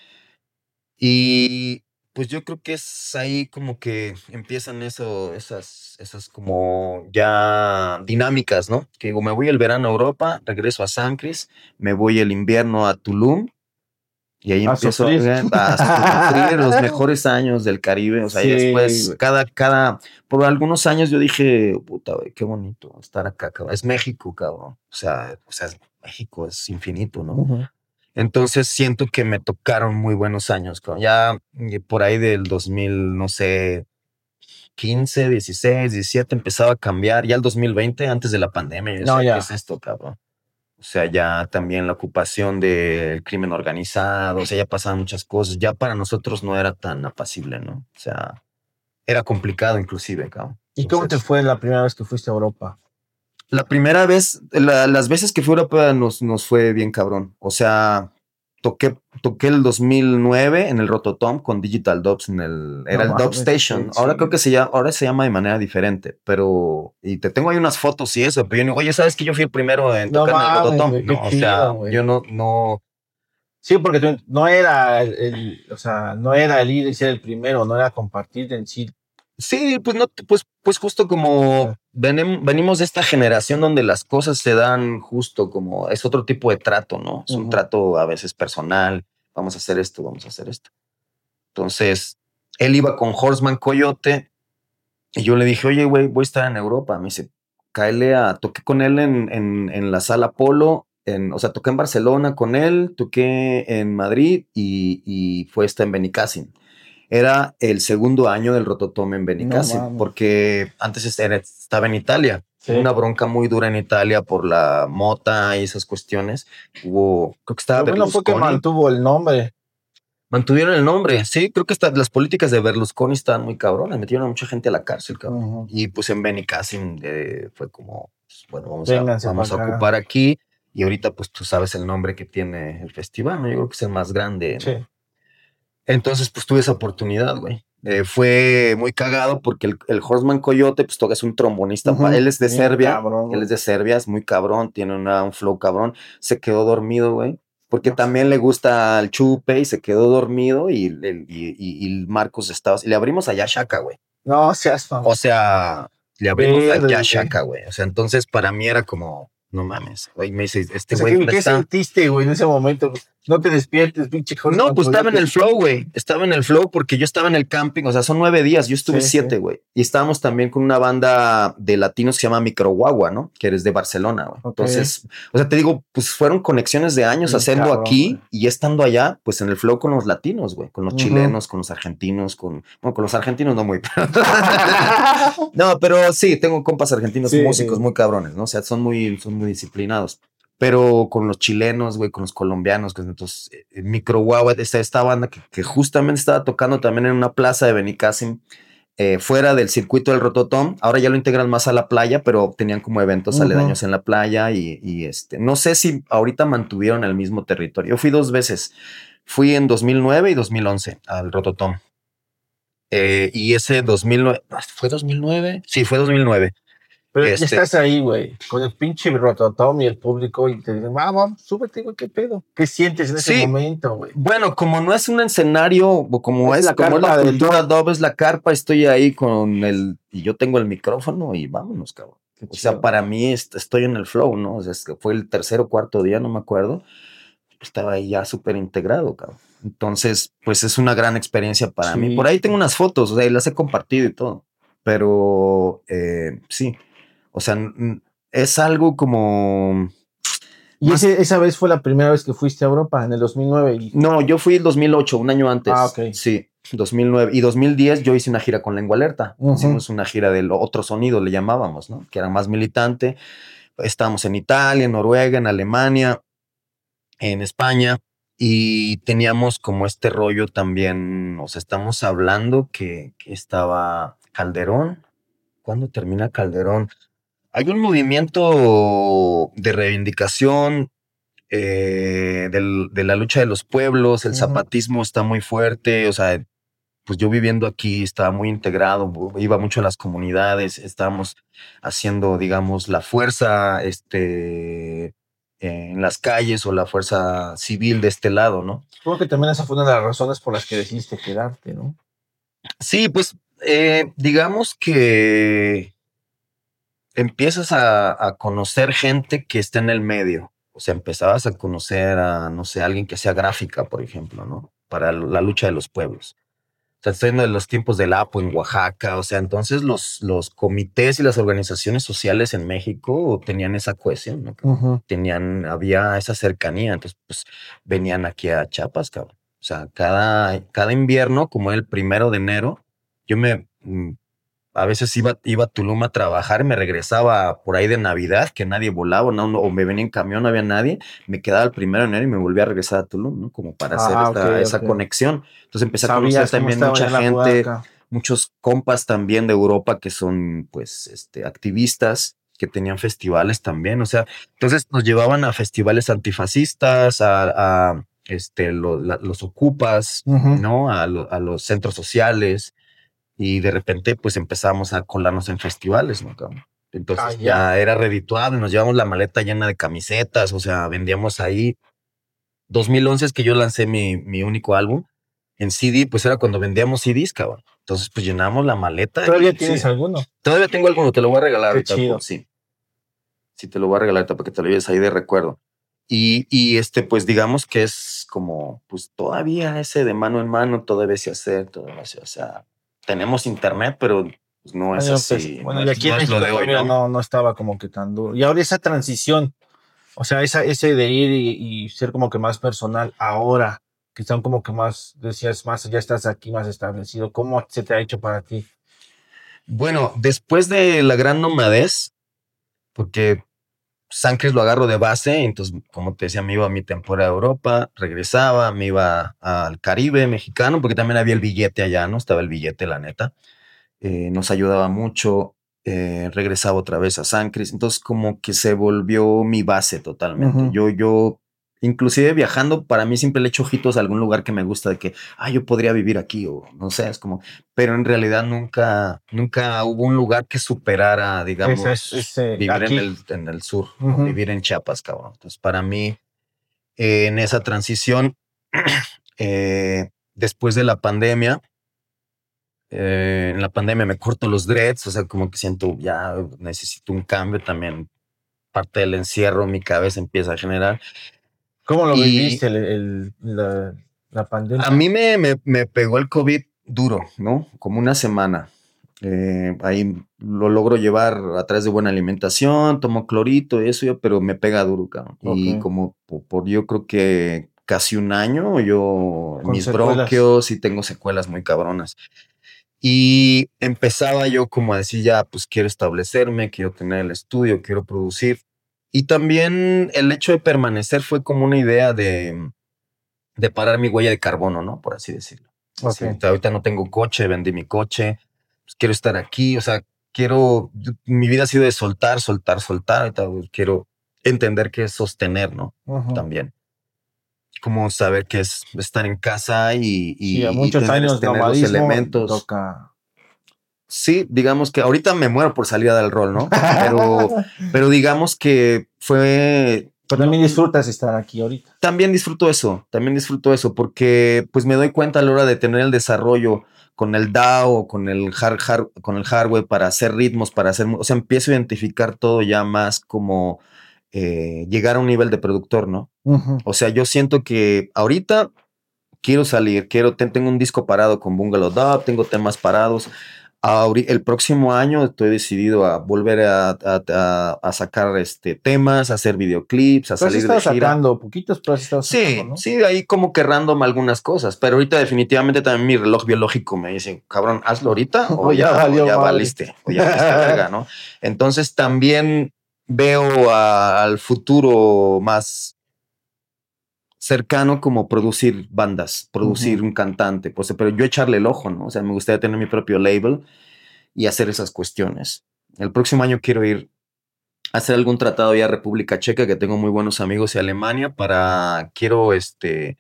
Y pues yo creo que es ahí como que empiezan eso, esas, esas como ya dinámicas, ¿no? Que digo, me voy el verano a Europa, regreso a San Cris, me voy el invierno a Tulum. Y ahí A empiezo sufrir. eh, a sufrir los mejores años del Caribe. O sea, y Sí, después, güey. cada, cada, por algunos años yo dije, puta, güey, qué bonito estar acá, cabrón. Es México, cabrón. O sea, o sea, México es infinito, ¿no? Ujú. Entonces siento que me tocaron muy buenos años, cabrón. Ya eh, por ahí del dos mil, no sé, quince, dieciséis, diecisiete empezaba a cambiar. Ya el dos mil veinte, antes de la pandemia, yo No, decía, ya. ¿qué es esto, cabrón? O sea, ya también la ocupación del crimen organizado, o sea, ya pasaban muchas cosas. Ya para nosotros no era tan apacible, ¿no? O sea, era complicado inclusive, cabrón. ¿Y cómo te Entonces, fue la primera vez que fuiste a Europa? la primera vez, la- las veces que fui a Europa nos, nos fue bien cabrón. O sea, toqué, toqué el dos mil nueve en el Rototom con Digital Dubs en el, era No el Dub mames, Station. qué Ahora chido. creo que se llama, ahora se llama de manera diferente, pero, y te tengo ahí unas fotos y eso, pero yo digo, oye, ¿sabes que yo fui el primero en No tocar en el mames, Rototom? güey, qué No, o chido, sea, güey. yo no, no, Sí, porque tú- no era el, el- o sea, no era el ir y ser el primero, no era compartir en sí. sí, pues no, pues, pues justo como venem- venimos de esta generación donde las cosas se dan justo como es otro tipo de trato, ¿no? Es un Ujú. trato a veces personal. Vamos a hacer esto, vamos a hacer esto. Entonces, él iba con Horseman Coyote y yo le dije, oye, güey, voy a estar en Europa. Me dice, cáele a, toqué con él en, en, en la sala Polo, en, o sea, toqué en Barcelona con él, toqué en Madrid y, y fue esta en Benicàssim. Era el segundo año del Rototom en Benicàssim, mames. porque antes era- estaba en Italia. Sí. Una bronca muy dura en Italia por la mota y esas cuestiones. Hubo, creo que estaba Lo bueno fue que Berlusconi. mantuvo el nombre. Mantuvieron el nombre, sí, creo que está, las políticas de Berlusconi estaban muy cabronas, metieron a mucha gente a la cárcel, cabrón. Ujú. Y pues en Benicassim eh, fue como, pues, bueno, vamos, Vénganse a, vamos pa' a acá. ocupar aquí. Y ahorita pues tú sabes el nombre que tiene el festival, ¿no? Yo creo que es el más grande, ¿no? Sí. Entonces pues tuve esa oportunidad, güey. Eh, fue muy cagado porque el, el Horseman Coyote pues toca, es un trombonista, Ujú. él es de Bien Serbia, cabrón, él güey. es de Serbia, es muy cabrón, tiene una, un flow cabrón, se quedó dormido, güey. Porque No. también le gusta el chupe y se quedó dormido y, el- y, y- y Marcos estaba... Y le abrimos a Yashaka, güey. No seas famoso. O sea, le abrimos a Verde, Yashaka, güey. O sea, entonces para mí era como, no mames. Güey, me dice, este O sea, güey ¿qué, me qué está... sentiste, güey, en ese momento? No te despiertes, pinche Horseman No, pues estaba en Coyote. el flow, güey. Estaba en el flow porque yo estaba en el camping. O sea, son nueve días. Yo estuve Sí, siete, sí. güey. Y estábamos también con una banda de latinos que se llama Microguagua, ¿no? Que eres de Barcelona, güey. Ok. Entonces, o sea, te digo, pues fueron conexiones de años Bien hacerlo cabrón, aquí güey. y ya estando allá, pues en el flow con los latinos, güey. Con los Ujú. chilenos, con los argentinos, con... Bueno, con los argentinos no muy... No, pero sí, tengo compas argentinos, Sí, músicos sí. muy cabrones, ¿no? O sea, son muy, son muy disciplinados. Pero con los chilenos, güey, con los colombianos, que entonces, eh, Micro Guagua, esta, esta banda que, que justamente estaba tocando también en una plaza de Benicassim, eh, fuera del circuito del Rototom. Ahora ya lo integran más a la playa, pero tenían como eventos Ujú. aledaños en la playa y, y este, no sé si ahorita mantuvieron el mismo territorio. Yo fui dos veces. Fui en dos mil nueve y dos mil once al Rototom. Eh, y ese dos mil nueve, ¿fue dos mil nueve? Sí, fue dos mil nueve. Pero ya Este, estás ahí, güey, con el pinche Rototom y el público y te dicen, vamos, súbete, güey, ¿qué pedo? ¿Qué sientes en ese Sí. momento, güey? Bueno, como no es un escenario, o como Es es, la como es la carpa del cultura dub. dub, es la carpa, estoy ahí con el, y yo tengo el micrófono y vámonos, cabrón. Qué O sea, chido. para mí est- estoy en el flow, ¿no? O sea, es que fue el tercer o cuarto día, no me acuerdo. Estaba ahí ya súper integrado, cabrón. Entonces, pues es una gran experiencia para mí. Sí. Por ahí tengo unas fotos, o sea, y las he compartido y todo. Pero eh, sí, o sea, n- es algo como... Y más- ese, esa vez fue la primera vez que fuiste a Europa, en el dos mil nueve. Y... No, yo fui el dos mil ocho, un año antes. Ah, ok. Sí, dos mil nueve. Y dos mil diez yo hice una gira con Lengua Alerta. Ujú. Hicimos una gira del otro sonido, le llamábamos, ¿no? Que era más militante. Estábamos en Italia, en Noruega, en Alemania, en España. Y teníamos como este rollo también, o sea, estamos hablando que, que estaba Calderón. ¿Cuándo termina Calderón? Hay un movimiento de reivindicación eh, del- de la lucha de los pueblos, el Ujú. zapatismo está muy fuerte, o sea, pues yo viviendo aquí estaba muy integrado, bu- iba mucho a las comunidades, estábamos haciendo, digamos, la fuerza este, en las calles o la fuerza civil de este lado, ¿no? Supongo que también esa fue una de las razones por las que decidiste quedarte, ¿no? Sí, pues eh, digamos que empiezas a, a conocer gente que está en el medio. O sea, empezabas a conocer a, no sé, alguien que sea gráfica, por ejemplo, ¿no? Para la lucha de los pueblos. O sea, estoy en los tiempos del Apo en Oaxaca. O sea, entonces los, los comités y las organizaciones sociales en México tenían esa cohesión, ¿no? Ujú. Tenían, había esa cercanía. Entonces, pues venían aquí a Chiapas, cabrón. O sea, cada, cada invierno, como el primero de enero, yo me, mm, a veces iba, iba a Tulum a trabajar, me regresaba por ahí de Navidad, que nadie volaba, no, no, o me venía en camión, no había nadie, me quedaba el primero de enero y me volvía a regresar a Tulum, ¿no? Como para hacer Ah, esta, ok, esa ok. conexión. Entonces empecé a conocer Sabías cómo también estaba mucha ya la gente, jugada acá. muchos compas también de Europa que son, pues, este, activistas que tenían festivales también, o sea, entonces nos llevaban a festivales antifascistas, a, a este, lo- la- los ocupas, Ujú. ¿no? A, lo- a los centros sociales. Y de repente, pues empezamos a colarnos en festivales, ¿no? cabrón? Entonces Ah, ya. ya. era redituable, nos llevamos la maleta llena de camisetas, o sea, vendíamos ahí. dos mil once es que yo lancé mi, mi único álbum en C D, pues era cuando vendíamos C Ds, cabrón. Entonces, pues llenamos la maleta. ¿Todavía y, tienes sí. alguno? Todavía tengo alguno, te lo voy a regalar Qué ahorita. chido. por- Sí, sí, te lo voy a regalar ahorita para que te lo lleves ahí de recuerdo. Y, y este, pues digamos que es como, pues todavía ese de mano en mano, todavía se hace, todavía se, o sea, tenemos internet, pero pues, no es Bueno, así. pues, bueno, no y es- aquí en no es México lo de hoy, todavía ¿no? no, no estaba como que tan duro. Y ahora esa transición, o sea, esa, ese de ir y, y ser como que más personal ahora, que están como que más, decías, más, ya estás aquí más establecido, ¿cómo se te ha hecho para ti? Bueno, después de la gran nomadez, porque San Cris lo agarro de base, entonces, como te decía, me iba a mi temporada de Europa, regresaba, me iba al Caribe mexicano, porque también había el billete allá, ¿no? Estaba el billete, la neta. Eh, nos ayudaba mucho. Eh, regresaba otra vez a San Cris. Entonces, como que se volvió mi base totalmente. Ujú. Yo, yo, inclusive viajando, para mí siempre le echo ojitos a algún lugar que me gusta, de que, ah, yo podría vivir aquí, o no sé, es como, pero en realidad nunca, nunca hubo un lugar que superara, digamos, Ese es- ese, vivir en aquí. el, en el sur, o Ujú. vivir en Chiapas, cabrón. Entonces, para mí, eh, en esa transición, eh, después de la pandemia, eh, en la pandemia me corto los dreads, o sea, como que siento, ya necesito un cambio también. Parte del encierro, mi cabeza empieza a generar. ¿Cómo lo Y viviste el, el- la, la pandemia? a mí me, me, me pegó el COVID duro, ¿no? Como una semana. Eh, ahí lo logro llevar a través de buena alimentación, tomo clorito y eso, yo, pero me pega duro, cabrón. Y Ok. como por, por yo creo que casi un año, yo Con mis secuelas. bronquios y tengo secuelas muy cabronas. Y empezaba yo como a decir, ya, pues quiero establecerme, quiero tener el estudio, quiero producir. Y también el hecho de permanecer fue como una idea de, de parar mi huella de carbono, ¿no? Por así decirlo. Ok. Sí, ahorita, ahorita no tengo coche, vendí mi coche, pues quiero estar aquí, o sea, quiero, yo- mi vida ha sido de soltar, soltar, soltar, ahorita pues, quiero entender qué es sostener, ¿no? Ujú. También. Como saber qué es estar en casa y, Sí, a y, y muchos tener, años tener los nomadismo elementos. toca. Sí, digamos que ahorita me muero por salida del rol, ¿no? Pero, pero digamos que fue... Pero también disfrutas estar aquí ahorita. También disfruto eso, también disfruto eso, porque pues me doy cuenta a la hora de tener el desarrollo con el D A W, con el, hard, hard, con el hardware para hacer ritmos, para hacer... O sea, empiezo a identificar todo ya más como eh, llegar a un nivel de productor, ¿no? Ujú. O sea, yo siento que ahorita quiero salir, quiero, ten- tengo un disco parado con Bungalow Dub, tengo temas parados. Ahori- el próximo año estoy decidido a volver a, a- a- a sacar este, temas, a hacer videoclips, a Pero has salir de estado gira. sacando poquitos, pero has estado Sí, sacando, ¿no? sí, ahí como que random algunas cosas, pero ahorita definitivamente también mi reloj biológico me dice, cabrón, hazlo ahorita o O ya ya, o valió ya madre. valiste, o ya valiste verga, ¿no? Entonces también veo a- al futuro más cercano como producir bandas, producir Ujú. un cantante, pues, pero yo echarle el ojo, ¿no? O sea, me gustaría tener mi propio label y hacer esas cuestiones. El próximo año quiero ir a hacer algún tratado ya a República Checa, que tengo muy buenos amigos, y Alemania, para, quiero, este,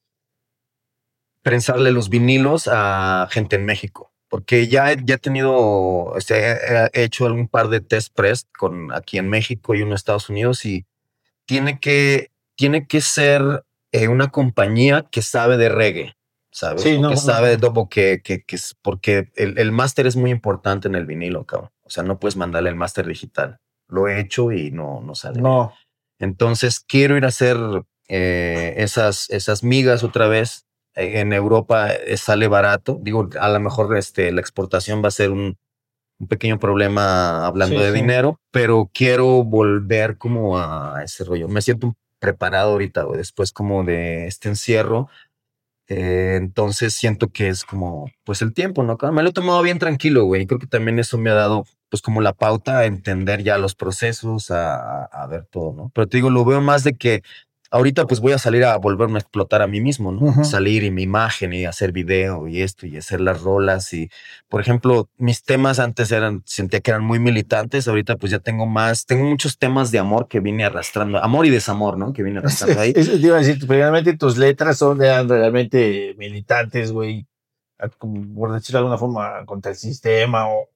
prensarle los vinilos a gente en México. Porque ya, he- ya he tenido, este, he, he hecho algún par de test press con aquí en México y uno en Estados Unidos y tiene que, tiene que ser eh, una compañía que sabe de reggae, ¿sabes? Sí, O no, que no. sabe de double, que, que, que es, porque el, el máster es muy importante en el vinilo, cabrón. O sea, no puedes mandarle el máster digital. Lo he hecho y no, no sale bien. No. Entonces, quiero ir a hacer eh, esas, esas migas otra vez. Eh, En Europa eh, sale barato. Digo, a lo mejor este, la exportación va a ser un, un pequeño problema hablando Sí, de sí. dinero, pero quiero volver como a ese rollo. Me siento preparado ahorita, güey, después como de este encierro. Eh, entonces siento que es como, pues el tiempo, ¿no? Me lo he tomado bien tranquilo, güey. Creo que también eso me ha dado, pues como la pauta a entender ya los procesos, a, a- a ver todo, ¿no? Pero te digo, lo veo más de que ahorita pues voy a salir a volverme a explotar a mí mismo, ¿no? Ujú. Salir y mi imagen y hacer video y esto y hacer las rolas y, por ejemplo, mis temas antes eran, sentía que eran muy militantes, ahorita pues ya tengo más, tengo muchos temas de amor que vine arrastrando, amor y desamor, ¿no? Que vine Es- arrastrando ahí. es- Eso te iba a decir, primeramente tus letras son eran realmente militantes, güey, a- como por decirlo de alguna forma, contra el sistema o,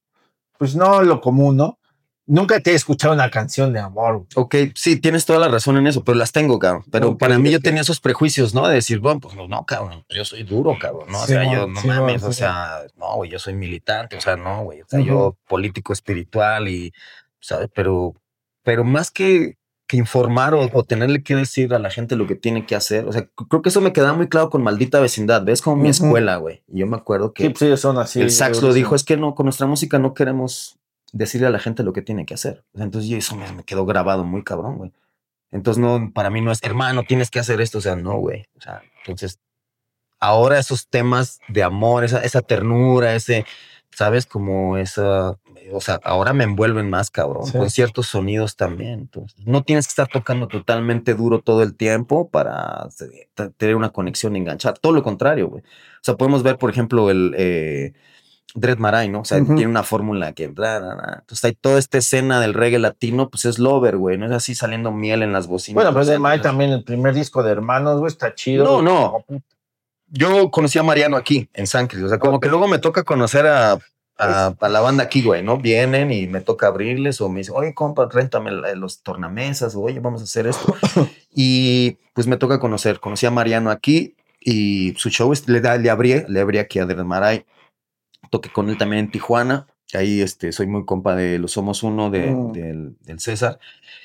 pues no lo común, ¿no? Nunca te he escuchado una canción de amor, güey. Ok, sí, tienes toda la razón en eso, pero las tengo, cabrón. Pero Ok, para mí yo ok. tenía esos prejuicios, ¿no? De decir, bueno, pues no, no, cabrón, yo soy duro, cabrón, ¿no? O sea, yo Simón, no Simón, mames, o Simón. sea, no, güey, yo soy militante, o sea, no, güey, o sea, Ujú. yo político espiritual y, ¿sabes? Pero, pero más que, que informar o, o tenerle que decir a la gente lo que tiene que hacer, o sea, c- creo que eso me quedaba muy claro con Maldita Vecindad, ¿ves? Como mi Ujú. escuela, güey. Y yo me acuerdo Sí, que pues ellos son así. el sax lo durísimo. dijo, es que no, con nuestra música no queremos decirle a la gente lo que tiene que hacer. O sea, entonces y eso me, me quedó grabado muy cabrón, güey. Entonces, no, para mí no es, hermano, tienes que hacer esto. O sea, no, güey. O sea, entonces, ahora esos temas de amor, esa, esa ternura, ese, ¿sabes? Como esa, o sea, ahora me envuelven más, cabrón, Sí. con ciertos sonidos también. Entonces, no tienes que estar tocando totalmente duro todo el tiempo para te- te- tener una conexión y enganchar. Todo lo contrario, güey. O sea, podemos ver, por ejemplo, el eh, Dread Marai, ¿no? O sea, Ujú. tiene una fórmula que... ra, ra, ra. Entonces, hay toda esta escena del reggae latino, pues es lover, güey. No es así saliendo miel en las bocinas. Bueno, pero de O sea, Mai no es- también, el primer disco de Hermanos, güey, está chido. No, no. Yo conocí a Mariano aquí, en San Cris. O sea, como Ok. que luego me toca conocer a, a, a la banda aquí, güey, ¿no? Vienen y me toca abrirles o me dicen, oye, compa, réntame la- los tornamesas, o oye, vamos a hacer esto. Y pues me toca conocer. Conocí a Mariano aquí y su show es- le, da, le abrí, le abrí aquí a Dread Marai. Toqué con él también en Tijuana. Ahí este, soy muy compa de Los Somos Uno, de, Mm. del, del César.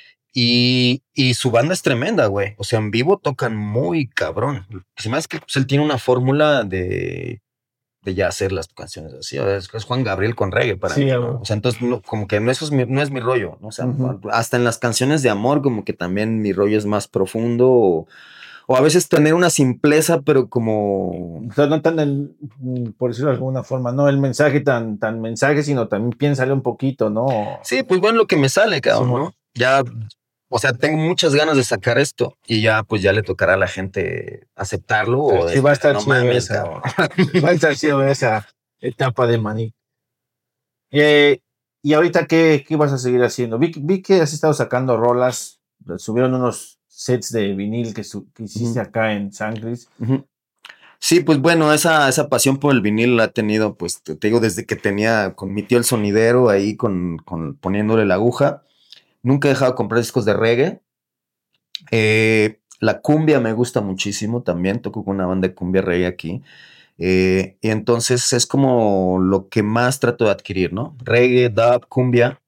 Y, y su banda es tremenda, güey. O sea, en vivo tocan muy cabrón. Se me hace que pues, él tiene una fórmula de, de ya hacer las canciones así. Es, es Juan Gabriel con reggae para Sí, mí, a ¿no? huevo. O sea, entonces no, como que no, eso es mi, no es mi rollo, ¿no? O sea, Ujú. hasta en las canciones de amor, como que también mi rollo es más profundo. O, o a veces tener una simpleza, pero como... O sea, no tan el, mm, por decirlo de alguna forma, no el mensaje tan, tan mensaje, sino también piénsale un poquito, ¿no? Sí, pues bueno, lo que me sale, cabrón, Simón. ¿no? Ya, o sea, tengo muchas ganas de sacar esto y ya, pues ya le tocará a la gente aceptarlo o Sí, va a decir, estar no chido mames, esa, cabrón. va a estar chido esa etapa de Maní. Eh, y ahorita, ¿qué, qué vas a seguir haciendo? Vi, vi que has estado sacando rolas, subieron unos sets de vinil que, su- que hiciste Ujú. acá en San Cris. Ujú. Sí, pues bueno, esa, esa pasión por el vinil la he tenido, pues te, te digo, desde que tenía con mi tío el sonidero ahí con, con poniéndole la aguja. Nunca he dejado de comprar discos de reggae. Eh, la cumbia me gusta muchísimo también. Toco con una banda de cumbia reggae aquí. Eh, y entonces es como lo que más trato de adquirir, ¿no? Reggae, dub, cumbia.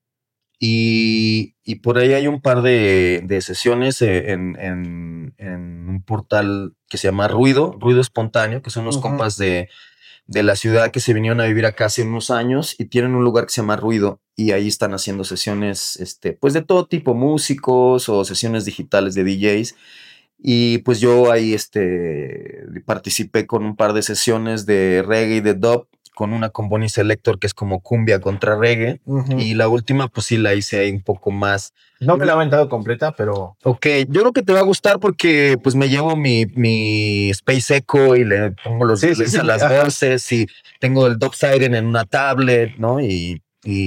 Y, y por ahí hay un par de, de sesiones eh, en, en- en un portal que se llama Ruido, Ruido Espontáneo, que son unos Ujú. compas de, de la ciudad que se vinieron a vivir acá hace unos años y tienen un lugar que se llama Ruido y ahí están haciendo sesiones, este, pues de todo tipo, músicos o sesiones digitales de D Js. Y pues yo ahí este, participé con un par de sesiones de reggae y de dub con una con Bonnie Selector que es como cumbia contra reggae. Ujú. Y la última pues sí la hice ahí un poco más. No me la he aventado completa, pero Ok, yo creo que te va a gustar porque pues me llevo mi, mi Space Echo y le pongo los Sí, sí, delays sí, a las ajá. voces y tengo el Dub Siren en una tablet, ¿no? Y,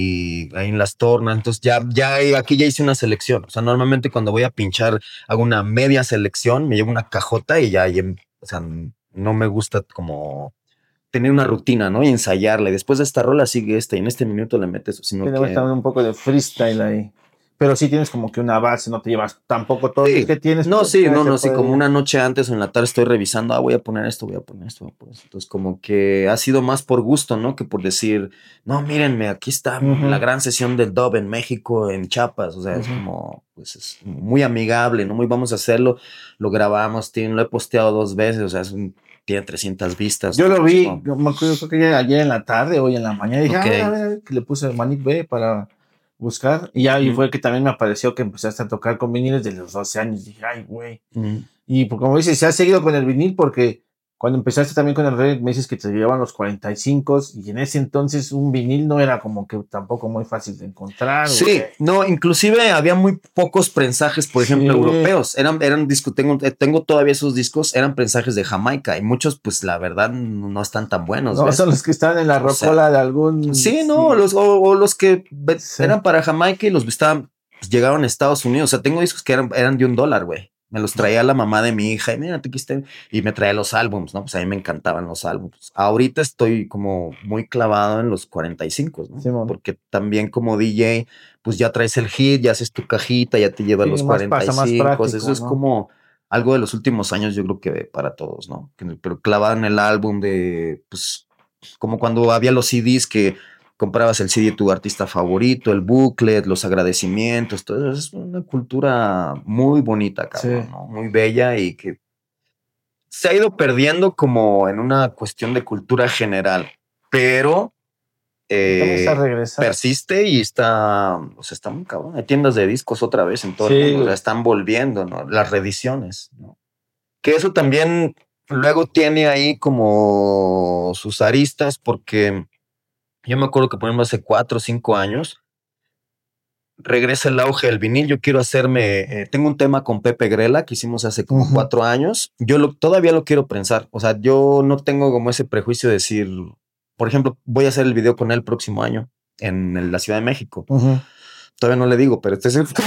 y ahí en las tornas. Entonces ya, ya aquí ya hice una selección. O sea, normalmente cuando voy a pinchar hago una media selección, me llevo una cajota y ya, ahí em- o sea, no me gusta como tener una rutina, ¿no? Y ensayarla. Y después de esta rola sigue esta y en este minuto le metes, sino tenemos que... también un poco de freestyle ahí. Pero sí tienes como que una base, no te llevas tampoco todo Sí. el que tienes. No, pues, sí, ya no, se no, sí, puede como ir. una noche antes o en la tarde estoy revisando, ah, voy a poner esto, voy a poner esto, voy a poner esto. Entonces, como que ha sido más por gusto, ¿no? Que por decir, no, mírenme, aquí está Ujú. la gran sesión del dub en México, en Chiapas. O sea, es Ujú. como, pues es muy amigable, ¿no? Muy vamos a hacerlo, lo grabamos, tiene, lo he posteado dos veces, o sea, es un, tiene trescientas vistas. Yo lo vi, como- yo me acuerdo creo que ya ayer en la tarde, hoy en la mañana, dije, Ok. a ver, a ver, a ver, que le puse Manic B para buscar. Y ahí Ujú. fue que también me apareció que empezaste a tocar con viniles de los doce años. Dije, ay, güey. Ujú. Y pues, como dices, se ha seguido con el vinil porque cuando empezaste también con el reggae, me dices que te llevaban los cuarenta y cinco y en ese entonces un vinil no era como que tampoco muy fácil de encontrar. Sí, güey. no, inclusive había muy pocos prensajes, por ejemplo, Sí. europeos. Eran, eran discos, tengo, eh, tengo todavía esos discos, eran prensajes de Jamaica y muchos, pues la verdad, no no están tan buenos. No, ¿ves? son los que están en la O sea, rocola de algún. Sí, no, los, o, o los que ve- Sí. eran para Jamaica y los estaban, pues, llegaron a Estados Unidos. O sea, tengo discos que eran, eran de un dólar, güey. Me los traía la mamá de mi hija y mira, aquí está. Y me traía los álbums, ¿no? Pues a mí me encantaban los álbums. Ahorita estoy como muy clavado en los cuarenta y cinco, ¿no? Simón. Porque también como D J, pues ya traes el hit, ya haces tu cajita, ya te llevas Sí, los más cuarenta y pasa, más cinco. práctico, Eso es ¿no? como algo de los últimos años, yo creo que para todos, ¿no? Que- Pero clavado en el álbum de, pues, como cuando había los C Ds que comprabas el C D de tu artista favorito, el booklet, los agradecimientos, todo eso es una cultura muy bonita, cabrón, Sí. ¿no? Muy bella y que se ha ido perdiendo como en una cuestión de cultura general, pero También está eh, regresando. persiste y está, o sea, está muy cabrón. Hay tiendas de discos otra vez en todo Sí, el mundo, o sea, güey. están volviendo, ¿no? Las reediciones, ¿no? Que eso también luego tiene ahí como sus aristas porque Yo me acuerdo que, por ejemplo, hace cuatro o cinco años regresa el auge del vinil. Yo quiero hacerme, eh, tengo un tema con Pepe Grela que hicimos hace como uh-huh. cuatro años. Yo lo, todavía lo quiero pensar. O sea, yo no tengo como ese prejuicio de decir, por ejemplo, voy a hacer el video con él el próximo año en la Ciudad de México. Uh-huh. Todavía no le digo, pero este es el...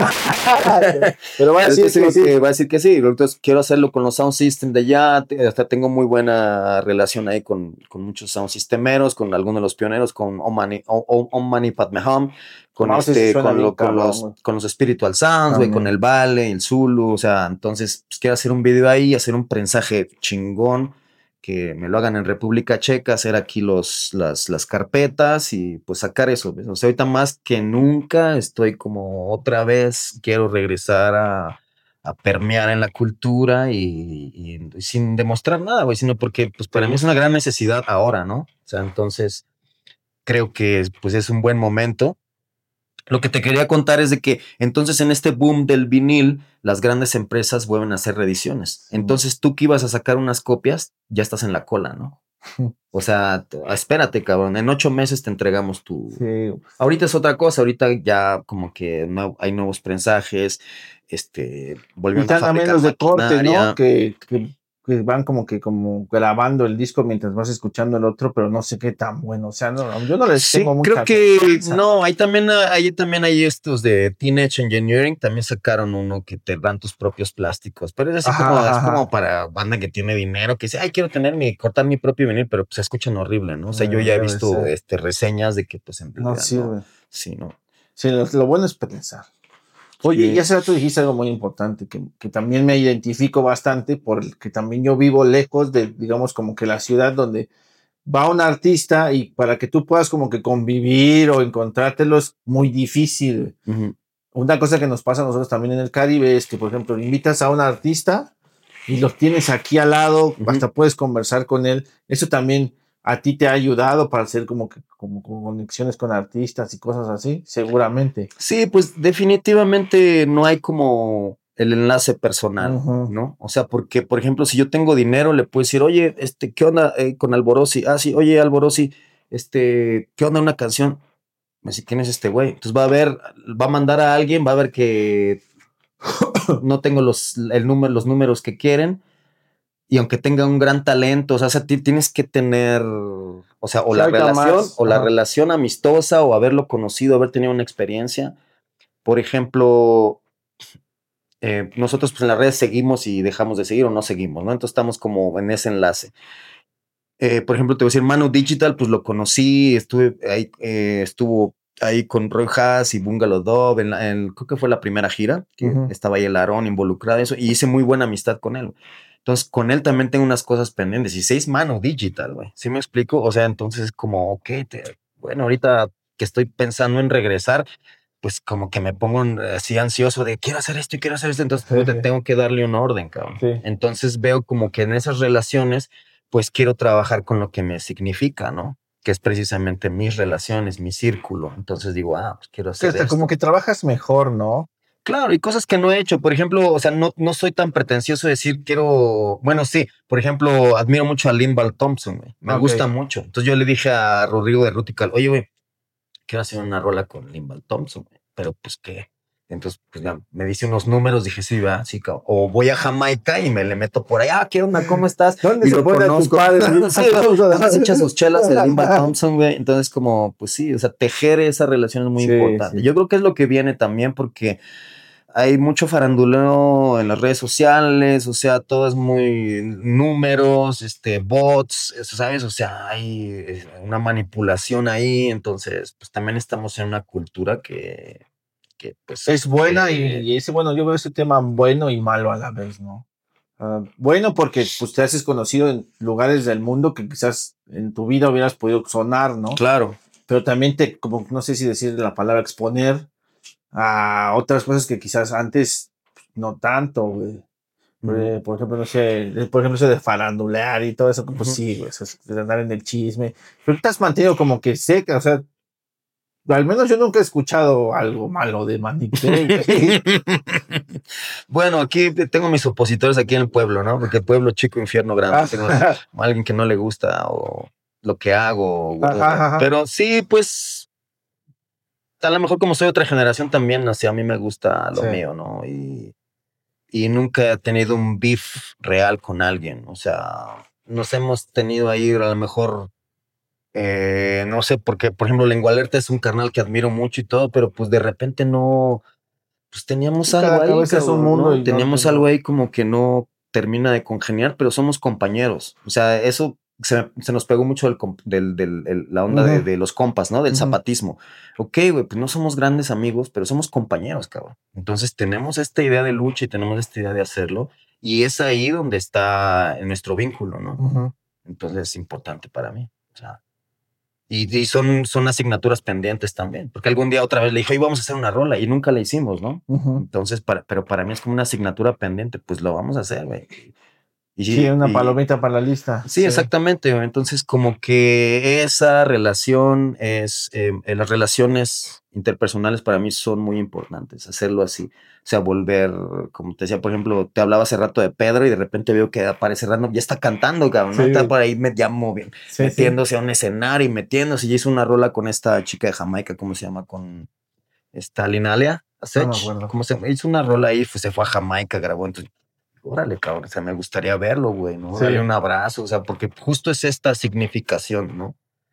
pero va a decir este que, sí. que va a decir que sí. Entonces quiero hacerlo con los sound system de allá. Hasta tengo muy buena relación ahí con, con muchos sound systemeros, con algunos de los pioneros, con Om Mani, Om, Om Mani Padme Hum, con este, con, lo, con los, con los Spiritual Sounds, güey, con el Vale, el Zulu. O sea, entonces pues, quiero hacer un video ahí, hacer un prensaje chingón, que me lo hagan en República Checa, hacer aquí los, las, las carpetas y pues sacar eso. O sea, ahorita más que nunca estoy como otra vez, quiero regresar a, a permear en la cultura y, y, y sin demostrar nada, güey, sino porque pues para mí es una gran necesidad ahora, ¿no? O sea, entonces creo que pues es un buen momento. Lo que te quería contar es de que entonces en este boom del vinil, las grandes empresas vuelven a hacer reediciones. Entonces tú que ibas a sacar unas copias, ya estás en la cola, ¿no? O sea, espérate, cabrón, en ocho meses te entregamos tu... Sí. Ahorita es otra cosa, ahorita ya como que no, hay nuevos prensajes, este... volvieron a fabricar los de corte, ¿no? Que... que... que van como que como grabando el disco mientras vas escuchando el otro, pero no sé qué tan bueno. O sea, no, yo no les sí, tengo mucha creo que confianza. No, ahí también hay, también hay estos de Teenage Engineering, también sacaron uno que te dan tus propios plásticos, pero es así ajá, como, ajá. Es como para banda que tiene dinero, que dice, ay, quiero tener mi, cortar mi propio vinil, pero pues se escuchan horrible, ¿no? O sea, yo ya he visto este, reseñas de que pues en realidad no sirve. No, sí, no. Sí, lo, lo bueno es pensar. Oye, sí. Ya hace rato dijiste algo muy importante, que, que también me identifico bastante, porque también yo vivo lejos de, digamos, como que la ciudad donde va un artista y para que tú puedas como que convivir o encontrártelo es muy difícil. Uh-huh. Una cosa que nos pasa a nosotros también en el Caribe es que, por ejemplo, invitas a un artista y los tienes aquí al lado, uh-huh. Hasta puedes conversar con él. Eso también a ti te ha ayudado para hacer como que como, como conexiones con artistas y cosas así, seguramente. Sí, pues definitivamente no hay como el enlace personal, uh-huh. ¿no? O sea, porque, por ejemplo, si yo tengo dinero, le puedo decir, oye, este, ¿qué onda eh, con Alborosi? Ah, sí, oye, Alborosi, este, ¿qué onda una canción? Me dice, ¿quién es este güey? Entonces va a ver, va a mandar a alguien, va a ver que no tengo los, el número, los números que quieren. Y aunque tenga un gran talento, o sea, o sea t- tienes que tener, o sea, o la relación, más, o la relación amistosa, o haberlo conocido, haber tenido una experiencia. Por ejemplo, eh, nosotros pues en las redes seguimos y dejamos de seguir o no seguimos, ¿no? Entonces estamos como en ese enlace. Eh, por ejemplo, te voy a decir, Manu Digital, pues lo conocí, estuve ahí, eh, estuvo ahí con Roy Haas y Bungalow Dove, en, la, en, creo que fue la primera gira, que uh-huh. estaba ahí el Aarón involucrado en eso, y hice muy buena amistad con él. Entonces, con él también tengo unas cosas pendientes. Y seis Manu Digital, güey. ¿Sí me explico? O sea, entonces es como, ok, te, bueno, ahorita que estoy pensando en regresar, pues como que me pongo así ansioso de quiero hacer esto y quiero hacer esto. Entonces, sí, te sí. tengo que darle un orden, cabrón. Sí. Entonces, veo como que en esas relaciones, pues quiero trabajar con lo que me significa, ¿no? Que es precisamente mis relaciones, mi círculo. Entonces digo, ah, pues quiero hacer esto. Como que trabajas mejor, ¿no? Claro, y cosas que no he hecho. Por ejemplo, o sea, no, no soy tan pretencioso de decir quiero... Bueno, sí, por ejemplo, admiro mucho a Limbal Thompson, güey. Me okay. gusta mucho. Entonces yo le dije a Rodrigo de Rutical, oye, güey, quiero hacer una rola con Limbal Thompson, güey. Pero pues, ¿qué? Entonces, pues ya me dice unos números, dije, sí, va, sí, cabrón. O voy a Jamaica y me le meto por ahí. Ah, ¿qué onda? ¿Cómo estás? ¿Dónde y se lo pone conozco. A tus padres? Sí, ¿dónde se echa sus chelas el Limbal Thompson, güey? Entonces, como, pues sí, o sea, tejer esa relación es muy sí, importante. Sí. Yo creo que es lo que viene también porque... hay mucho faranduleo en las redes sociales, o sea, todo es muy números, este, bots, ¿sabes? O sea, hay una manipulación ahí, entonces, pues también estamos en una cultura que, que pues... es buena eh, y, y ese, bueno, yo veo ese tema bueno y malo a la vez, ¿no? Uh, bueno, porque pues te haces conocido en lugares del mundo que quizás en tu vida hubieras podido sonar, ¿no? Claro. Pero también te, como no sé si decir la palabra exponer, a otras cosas que quizás antes no tanto, güey. Uh-huh. Por ejemplo, no sé, por ejemplo, eso de farandulear y todo eso, pues uh-huh. sí, güey, eso es de andar en el chisme. Pero tú te has mantenido como que seca, o sea, al menos yo nunca he escuchado algo malo de Manic Day. Bueno, aquí tengo mis opositores aquí en el pueblo, ¿no? Porque pueblo chico, infierno grande. Tengo alguien que no le gusta o lo que hago. Güey. Ajá, ajá. Pero sí, pues, a lo mejor como soy otra generación también, o sea, a mí me gusta lo Sí. mío, ¿no? Y, y nunca he tenido un beef real con alguien. O sea, nos hemos tenido ahí a lo mejor, eh, no sé, porque, por ejemplo, Lengua Alerta es un carnal que admiro mucho y todo, pero pues de repente no, pues teníamos Sí, algo cada ahí, cabeza es un cabrón, mundo ¿no? y no Teníamos te- algo ahí como que no termina de congeniar, pero somos compañeros. O sea, eso se, se nos pegó mucho del, comp- del, del- el- la onda de, Ujú. de los compas, ¿no? Del Ujú. zapatismo. Ok, güey, pues no somos grandes amigos, pero somos compañeros, cabrón. Entonces tenemos esta idea de lucha y tenemos esta idea de hacerlo. Y es ahí donde está nuestro vínculo, ¿no? Ujú. Entonces es importante para mí. O sea, y, y son, son asignaturas pendientes también. Porque algún día otra vez le dije, hoy vamos a hacer una rola y nunca la hicimos, ¿no? Ujú. Entonces, para, pero para mí es como una asignatura pendiente. Pues lo vamos a hacer, güey. Y, Sí, una y- palomita para la lista. sí, exactamente. Güey. Entonces, como que esa relación es, eh, eh, las relaciones interpersonales para mí son muy importantes. Hacerlo así. O sea, volver, como te decía, por ejemplo, te hablaba hace rato de Pedro y de repente veo que aparece random, ya está cantando, cabrón, ¿no? Sí. Está por ahí me, ya movi- Sí, sí. metiéndose a un escenario y metiéndose. Y hizo una rola con esta chica de Jamaica, ¿cómo se llama? Con esta Linalia Asech. No me acuerdo. ¿Cómo se llama? Hizo una rola ahí, pues se fue a Jamaica, grabó. Entonces, órale, cabrón, o sea, me gustaría verlo, güey, ¿no? Sí. Darle un abrazo, o sea, porque justo es esta significación, ¿no?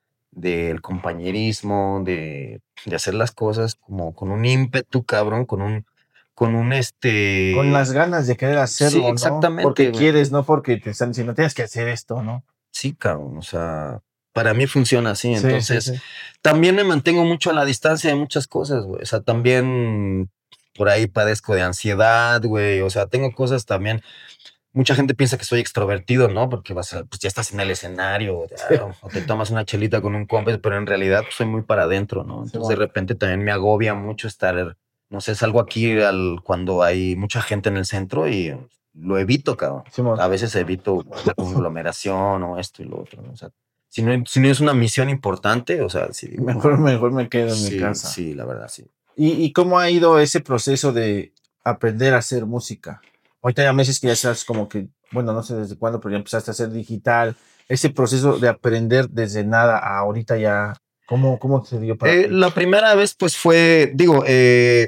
Del compañerismo, de, de hacer las cosas como con un ímpetu, cabrón, con un, con un este... Con las ganas de querer hacerlo, Sí, exactamente, ¿no? Porque güey. quieres, no porque te están diciendo, tienes que hacer esto, ¿no? Sí, cabrón, o sea, para mí funciona así, Sí, entonces sí, sí. también me mantengo mucho a la distancia de muchas cosas, güey, o sea, también por ahí padezco de ansiedad, güey, o sea, tengo cosas también. Mucha gente piensa que soy extrovertido, ¿no? Porque vas a, pues ya estás en el escenario, ya, o, o te tomas una chelita con un compa, pero en realidad pues, soy muy para adentro, ¿no? Sí, Entonces bueno. de repente también me agobia mucho estar, no sé, salgo aquí al, cuando hay mucha gente en el centro y lo evito, cabrón. Sí, bueno. A veces evito la conglomeración o esto y lo otro, ¿no? O sea, si no, si no es una misión importante, o sea, sí. digo, Mejor, mejor me quedo en mi sí, casa. sí, la verdad, sí. ¿Y, ¿Y cómo ha ido ese proceso de aprender a hacer música? Ahorita ya me dices que ya estás como que, bueno, no sé desde cuándo, pero ya empezaste a hacer digital. Ese proceso de aprender desde nada a ahorita ya, ¿cómo, cómo se dio para Eh, ti? la primera vez, pues fue, digo, eh,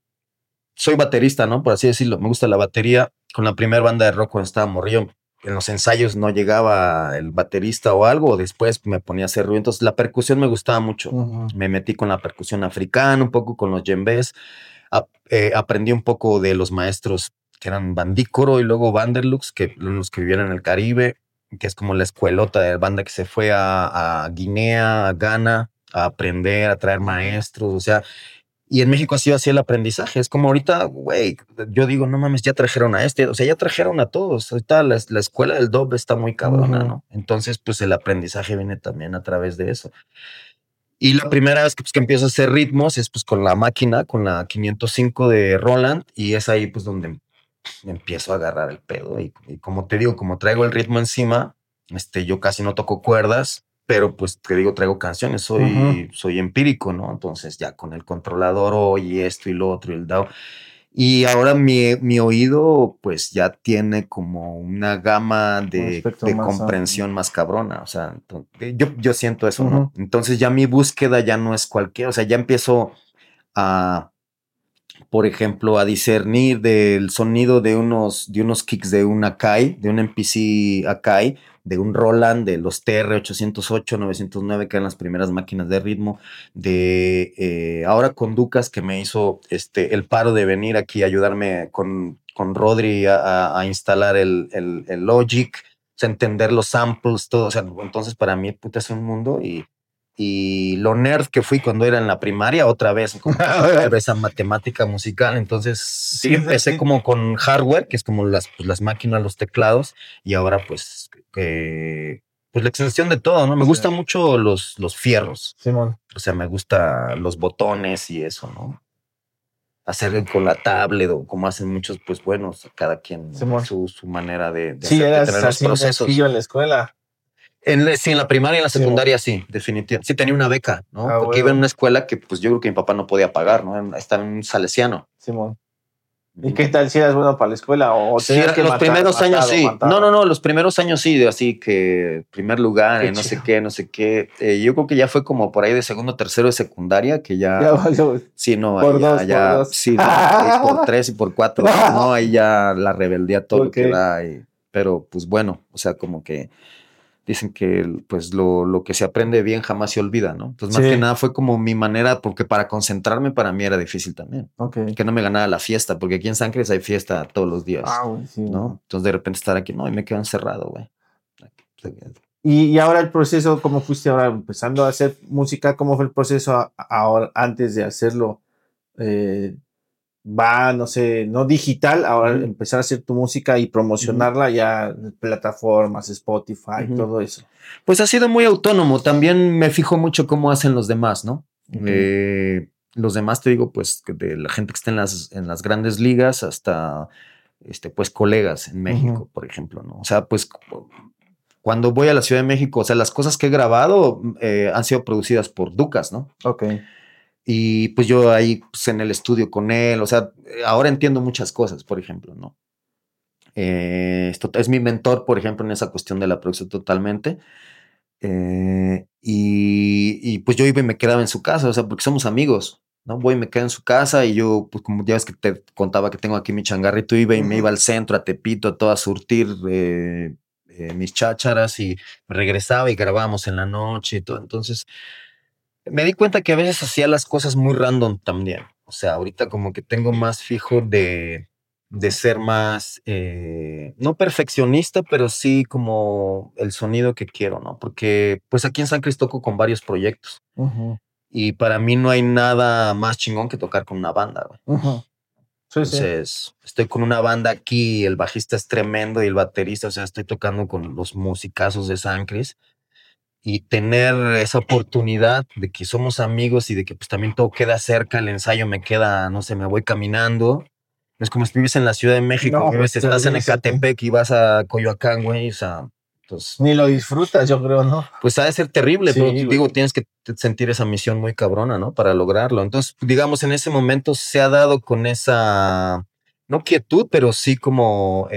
soy baterista, ¿no? Por así decirlo. Me gusta la batería. Con la primera banda de rock cuando estaba morrillo, en los ensayos no llegaba el baterista o algo, después me ponía a hacer ruido. Entonces la percusión me gustaba mucho. Ujú. Me metí con la percusión africana, un poco con los djembés. A- eh, aprendí un poco de los maestros que eran Bandícoro y luego Vanderlux, que los que vivían en el Caribe, que es como la escuelota de banda que se fue a, a Guinea, a Ghana, a aprender, a traer maestros, o sea, y en México ha sido así el aprendizaje. Es como ahorita, güey, yo digo, no mames, ya trajeron a este, o sea, ya trajeron a todos. Ahorita la, la escuela del doble está muy cabrona, Ujú. ¿no? Entonces, pues el aprendizaje viene también a través de eso. Y la primera vez que, pues, que empiezo a hacer ritmos es pues con la máquina, con la quinientos cinco de Roland, y es ahí pues donde empiezo a agarrar el pedo. Y, y como te digo, como traigo el ritmo encima, este, yo casi no toco cuerdas, pero pues te digo, traigo canciones, soy, Ujú. soy empírico, ¿no? Entonces ya con el controlador oye esto y lo otro y el D A W. Y ahora mi, mi oído pues ya tiene como una gama Un de, espectro de más comprensión amplio. más cabrona. O sea, ento- yo, yo siento eso, Ujú. ¿no? Entonces ya mi búsqueda ya no es cualquiera, o sea, ya empiezo a, por ejemplo, a discernir del sonido de unos, de unos kicks de un Akai, de un M P C Akai, de un Roland, de los T R ochocientos ocho, novecientos nueve, que eran las primeras máquinas de ritmo, de eh, ahora con Ducas, que me hizo este, el paro de venir aquí a ayudarme con, con Rodri a, a- a instalar el, el, el Logic, o sea, entender los samples, todo. O sea, entonces para mí, puta, es un mundo y y lo nerd que fui cuando era en la primaria, otra vez, como otra vez a matemática musical. Entonces, sí, Sí, empecé sí. como con hardware, que es como las, pues, las máquinas, los teclados, y ahora pues, que pues la extensión de todo, ¿no? Me Sí. gustan mucho los, los fierros, Simón. o sea, me gusta los botones y eso, ¿no? Hacer con la tablet o como hacen muchos, pues buenos, cada quien, ¿no? Simón. su, su manera de, de, Sí, hacer, de eras tener los así procesos. nerdillo en la escuela. En, la- sí, en la primaria y en la Sí, secundaria, sí, definitivamente. Sí, tenía una beca, ¿no? Ah, Porque iba en huevo. una escuela que, pues, yo creo que mi papá no podía pagar, ¿no? Estaba en un salesiano. Simón. ¿Y qué tal si eras bueno para la escuela? O Sí, tenías que los matar, primeros matado, años sí. matado? No, no, no, los primeros años sí, de así que primer lugar, Qué eh, no sé chido. qué, no sé qué. Eh, yo creo que ya fue como por ahí de segundo, tercero de secundaria, que ya. Ya valió. Sí, no, Por ahí ya, dos, por ya, dos. sí, no, y por tres y por cuatro. No, ahí ya la rebeldía, todo lo Ok. que da. y- pero pues bueno, o sea, como que dicen que pues lo, lo que se aprende bien jamás se olvida, ¿no? Entonces, más Sí. que nada fue como mi manera, porque para concentrarme para mí era difícil también. Ok. Que no me ganara la fiesta, porque aquí en San Cris hay fiesta todos los días, Ah, güey, sí. ¿no? Entonces, de repente estar aquí, no, y me quedo encerrado, güey. Y, y ahora el proceso, ¿cómo fuiste ahora empezando a hacer música? ¿Cómo fue el proceso a- ahora antes de hacerlo? Eh, va, no sé, no digital, ahora Ujú. empezar a hacer tu música y promocionarla ya en plataformas, Spotify, Ujú. todo eso. Pues ha sido muy autónomo. También me fijo mucho cómo hacen los demás, ¿no? Ok. Eh, los demás, te digo, pues, que de la gente que está en las, en las grandes ligas hasta, este, pues, colegas en México, Ujú. por ejemplo, ¿no? O sea, pues, cuando voy a la Ciudad de México, o sea, las cosas que he grabado eh, han sido producidas por Ducas, ¿no? Ok. Y pues yo ahí pues, en el estudio con él, o sea, ahora entiendo muchas cosas, por ejemplo, ¿no? Eh, esto es mi mentor, por ejemplo, en esa cuestión de la producción totalmente. Eh, y, y, pues yo iba y me quedaba en su casa, o sea, porque somos amigos, ¿no? Voy y me quedo en su casa y yo, pues como ya ves que te contaba que tengo aquí mi changarrito, iba y me iba al centro, a Tepito, a todo a surtir eh, eh, mis chácharas y regresaba y grabábamos en la noche y todo. Entonces me di cuenta que a veces hacía las cosas muy random también. O sea, ahorita como que tengo más fijo de, de ser más, eh, no perfeccionista, pero sí como el sonido que quiero, ¿no? Porque pues aquí en San Cris toco con varios proyectos Ujú. y para mí no hay nada más chingón que tocar con una banda, güey. Ujú. Sí, sí. Entonces, estoy con una banda aquí, el bajista es tremendo y el baterista, o sea, estoy tocando con los musicazos de San Cris y tener esa oportunidad de que somos amigos y de que pues también todo queda cerca, el ensayo me queda, no sé, me voy caminando. Es como si vives en la Ciudad de México, No, vives, estás en terrísimo. Ecatepec y vas a Coyoacán, güey, o sea, pues, Ni lo disfrutas, yo creo, ¿no? pues ha de ser terrible, Sí, pero güey. digo, tienes que t- sentir esa misión muy cabrona, ¿no? Para lograrlo. Entonces, digamos, en ese momento se ha dado con esa, no quietud, pero sí como...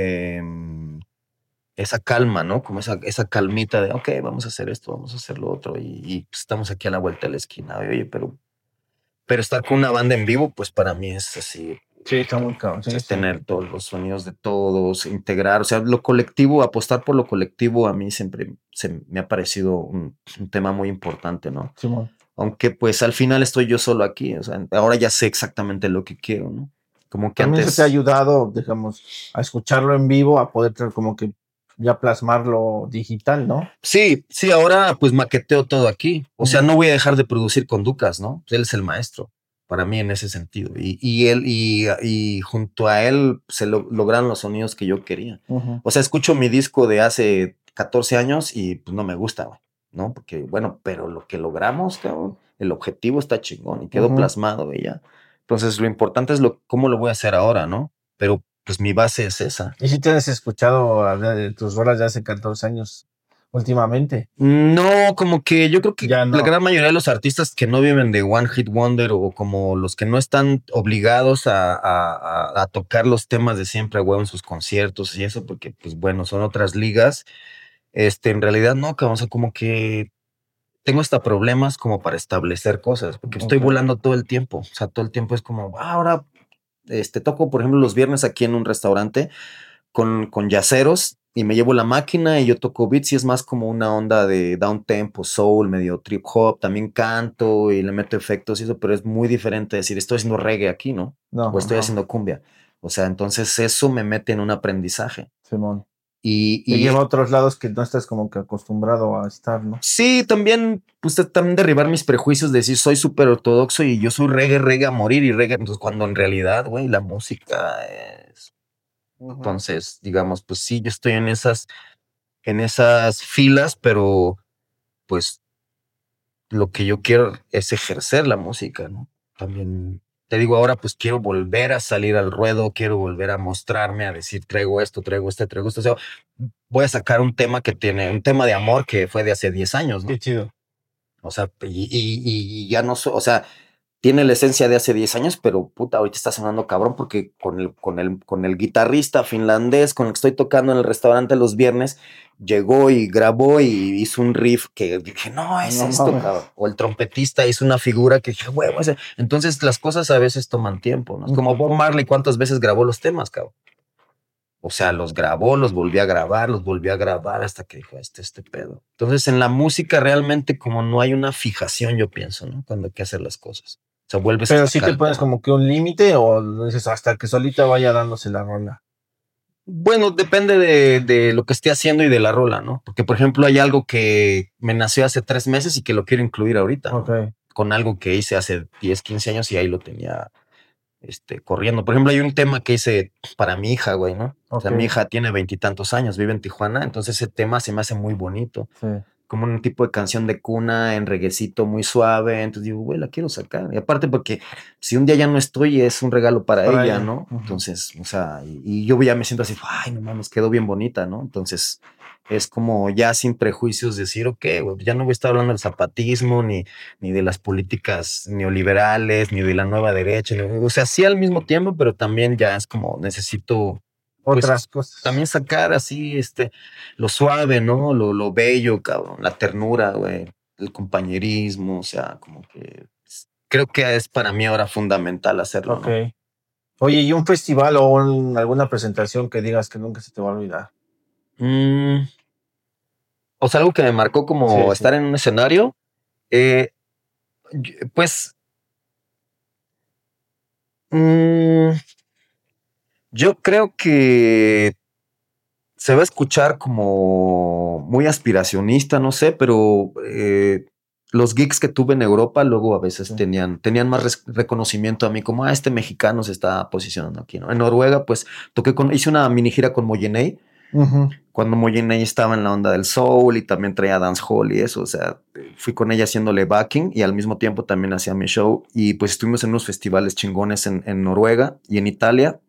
em, esa calma, ¿no? Como esa, esa calmita de, ok, vamos a hacer esto, vamos a hacer lo otro, y, y, pues, estamos aquí a la vuelta de la esquina. Oye, pero, pero estar con una banda en vivo, pues para mí es así, Sí, está muy cabrón. Sí, es sí. tener todos los sonidos de todos, integrar, o sea, lo colectivo, apostar por lo colectivo, a mí siempre se, me ha parecido un, un tema muy importante, ¿no? Simón. Aunque pues al final estoy yo solo aquí, o sea, ahora ya sé exactamente lo que quiero, ¿no? Como que También antes... eso te ha ayudado, digamos, a escucharlo en vivo, a poder tra- como que ya plasmarlo digital, ¿no? Sí, sí, ahora pues maqueteo todo aquí. O sea, Ujú. no voy a dejar de producir con Ducas, ¿no? Él es el maestro para mí en ese sentido. Y, y él, y, y junto a él se lo- lograron los sonidos que yo quería. Ujú. O sea, escucho mi disco de hace catorce años y pues no me gusta, güey, ¿no? Porque, bueno, pero lo que logramos, cabrón, el objetivo está chingón y quedó Ujú. plasmado, güey, ya. Entonces, lo importante es lo, cómo lo voy a hacer ahora, ¿no? Pero pues mi base es esa. ¿Y si tienes escuchado hablar de tus rolas de hace catorce años últimamente? No, como que yo creo que Ya la no. gran mayoría de los artistas que no viven de One Hit Wonder o como los que no están obligados a, a- a- a tocar los temas de siempre a huevo en sus conciertos y eso, porque pues bueno, son otras ligas, este, en realidad no, cabrón, o sea, como que tengo hasta problemas como para establecer cosas, porque estoy Ok. volando todo el tiempo, o sea, todo el tiempo es como, "Ah, ahora, este, toco, por ejemplo, los viernes aquí en un restaurante con, con yaceros y me llevo la máquina y yo toco beats y es más como una onda de down tempo, soul, medio trip hop, también canto y le meto efectos y eso, pero es muy diferente decir, estoy haciendo reggae aquí, ¿no? No, O estoy ajá. haciendo cumbia. O sea, entonces eso me mete en un aprendizaje. Simón. Y, Te y lleva a otros lados que no estás como que acostumbrado a estar, ¿no? sí, también, pues también derribar mis prejuicios, de decir, soy súper ortodoxo y yo soy reggae, reggae a morir y reggae, entonces cuando en realidad, güey, la música es... Entonces, digamos, pues sí, yo estoy en esas en esas filas, pero pues lo que yo quiero es ejercer la música, ¿no? También te digo ahora, pues quiero volver a salir al ruedo, quiero volver a mostrarme, a decir, traigo esto, traigo este, traigo esto. O sea, voy a sacar un tema que tiene, un tema de amor que fue de hace diez años, ¿no? Qué chido. O sea, y, y, y ya no, so, o sea, tiene la esencia de hace diez años, pero puta, ahorita está sonando cabrón porque con el, con el, con el guitarrista finlandés con el que estoy tocando en el restaurante los viernes, llegó y grabó y hizo un riff que dije, no, es No, esto, no. cabrón. O el trompetista hizo una figura que dije, huevo, ese. Entonces las cosas a veces toman tiempo, ¿no? Es como Bob Marley, ¿cuántas veces grabó los temas, cabrón? O sea, los grabó, los volvió a grabar, los volvió a grabar hasta que dijo, este, este pedo. Entonces, en la música realmente como no hay una fijación, yo pienso, ¿no? Cuando hay que hacer las cosas. O sea, vuelves Pero a sí sacar te el pones tema. como que un límite o dices hasta que solita vaya dándose la rola. Bueno, depende de, de lo que esté haciendo y de la rola, ¿no? Porque, por ejemplo, hay algo que me nació hace tres meses y que lo quiero incluir ahorita, ¿no? Ok. Con algo que hice hace diez, quince años y ahí lo tenía este, corriendo. Por ejemplo, hay un tema que hice para mi hija, güey, ¿no? O sea, Ok. mi hija tiene veintitantos años, vive en Tijuana, entonces ese tema se me hace muy bonito. Sí. Como un tipo de canción de cuna en reguecito muy suave. Entonces digo, güey, la quiero sacar. Y aparte porque si un día ya no estoy, es un regalo para, Para ella, ella. ¿no? Ujú. Entonces, o sea, y, y yo ya me siento así, ay, no mames, quedó bien bonita, ¿no? Entonces, es como ya sin prejuicios decir, ok, güey, ya no voy a estar hablando del zapatismo, ni, ni de las políticas neoliberales, ni de la nueva derecha. ni- o sea, sí al mismo tiempo, pero también ya es como necesito pues, Otras cosas. también sacar así, este, lo suave, ¿no? Lo, lo bello, cabrón, la ternura, güey, el compañerismo, o sea, como que s- creo que es para mí ahora fundamental hacerlo, Ok. ¿no? Oye, ¿y un festival o un- alguna presentación que digas que nunca se te va a olvidar? Mm, o sea, algo que me marcó como Sí, sí. estar en un escenario, eh, y- pues, mm, yo creo que se va a escuchar como muy aspiracionista, no sé, pero eh, los gigs que tuve en Europa luego a veces Sí. tenían, tenían más res- reconocimiento a mí, como, ah, este mexicano se está posicionando aquí, ¿no? En Noruega, pues, toqué con, hice una mini gira con Moyenei, Ujú. cuando Moyenei estaba en la onda del soul y también traía dancehall y eso, o sea, fui con ella haciéndole backing y al mismo tiempo también hacía mi show y pues estuvimos en unos festivales chingones en, en Noruega y en Italia.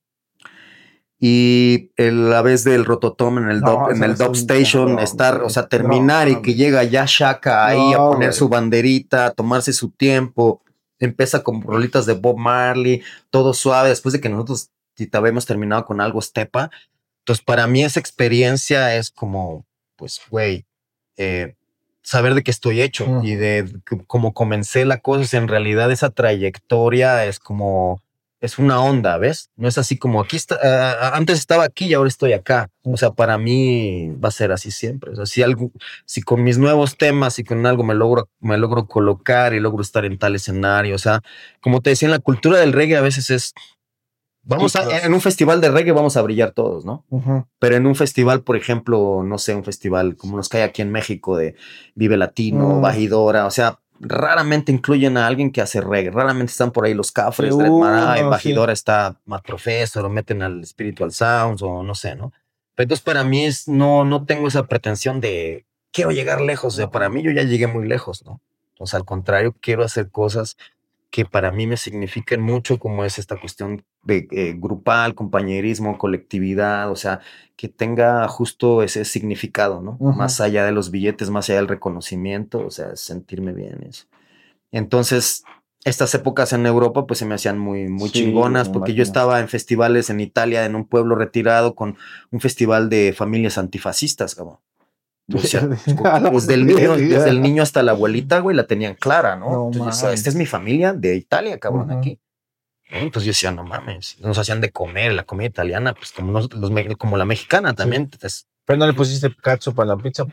Y el- la vez del Rototom en el No, dub, en eso el es dub un station, cabrón, estar, güey. o sea, terminar No, y que mames. llega ya Shaka ahí a No, poner güey. su banderita, a tomarse su tiempo, empieza con rolitas de Bob Marley, todo suave, después de que nosotros habíamos terminado con algo estepa. Entonces, para mí esa experiencia es como, pues, güey, eh, saber de qué estoy hecho Ujú. y de c- cómo comencé la cosa. O sea, en realidad esa trayectoria es como, es una onda, ¿ves? No es así como aquí está, ah, antes estaba aquí y ahora estoy acá. O sea, para mí va a ser así siempre. O sea, si algo, si con mis nuevos temas y con algo me logro, me logro colocar y logro estar en tal escenario. O sea, como te decía, en la cultura del reggae a veces es, vamos a, Ciclos. en un festival de reggae vamos a brillar todos, ¿no? Ujú. Pero en un festival, por ejemplo, no sé, un festival como los que hay aquí en México de Vive Latino, Mm. Bajidora, o sea, raramente incluyen a alguien que hace reggae, raramente están por ahí los Sí, Cafres, Dread Marai, uno, Bajidora está Matt Professor, o meten al Spiritual Sounds, o no sé, ¿no? Pero entonces para mí es, no, no tengo esa pretensión de quiero llegar lejos, o sea, para mí yo ya llegué muy lejos, ¿no? O sea, al contrario, quiero hacer cosas que para mí me significan mucho, como es esta cuestión de eh, grupal, compañerismo, colectividad, o sea, que tenga justo ese significado, ¿no? Ujú. Más allá de los billetes, más allá del reconocimiento, o sea, sentirme bien eso. Entonces, estas épocas en Europa, pues se me hacían muy, muy Sí, chingonas, me porque yo imagino. estaba en festivales en Italia, en un pueblo retirado, con un festival de familias antifascistas, cabrón. O sea, A la desde el niño, verga. desde el niño hasta la abuelita, güey, la tenían clara, ¿no? No Entonces yo decía, mames. esta es mi familia de Italia, cabrón, Ujú. aquí. ¿No? Entonces yo decía, no mames, nos hacían de comer, la comida italiana, pues como, nos- los, me- como la mexicana también. Entonces, Pero no le pusiste catsup a la pizza.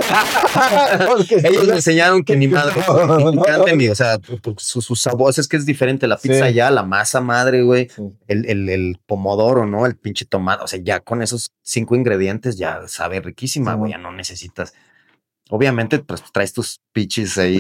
Porque ellos me enseñaron que ni madre, No, ni no. picante, ni, o sea, pues, sus su sabores, es que es diferente la pizza Sí. ya, la masa madre, güey, Sí. el, el, el pomodoro, ¿no? El pinche tomate, o sea, ya con esos cinco ingredientes ya sabe riquísima, Sí, güey, man. ya no necesitas. Obviamente, pues traes tus pichis ahí.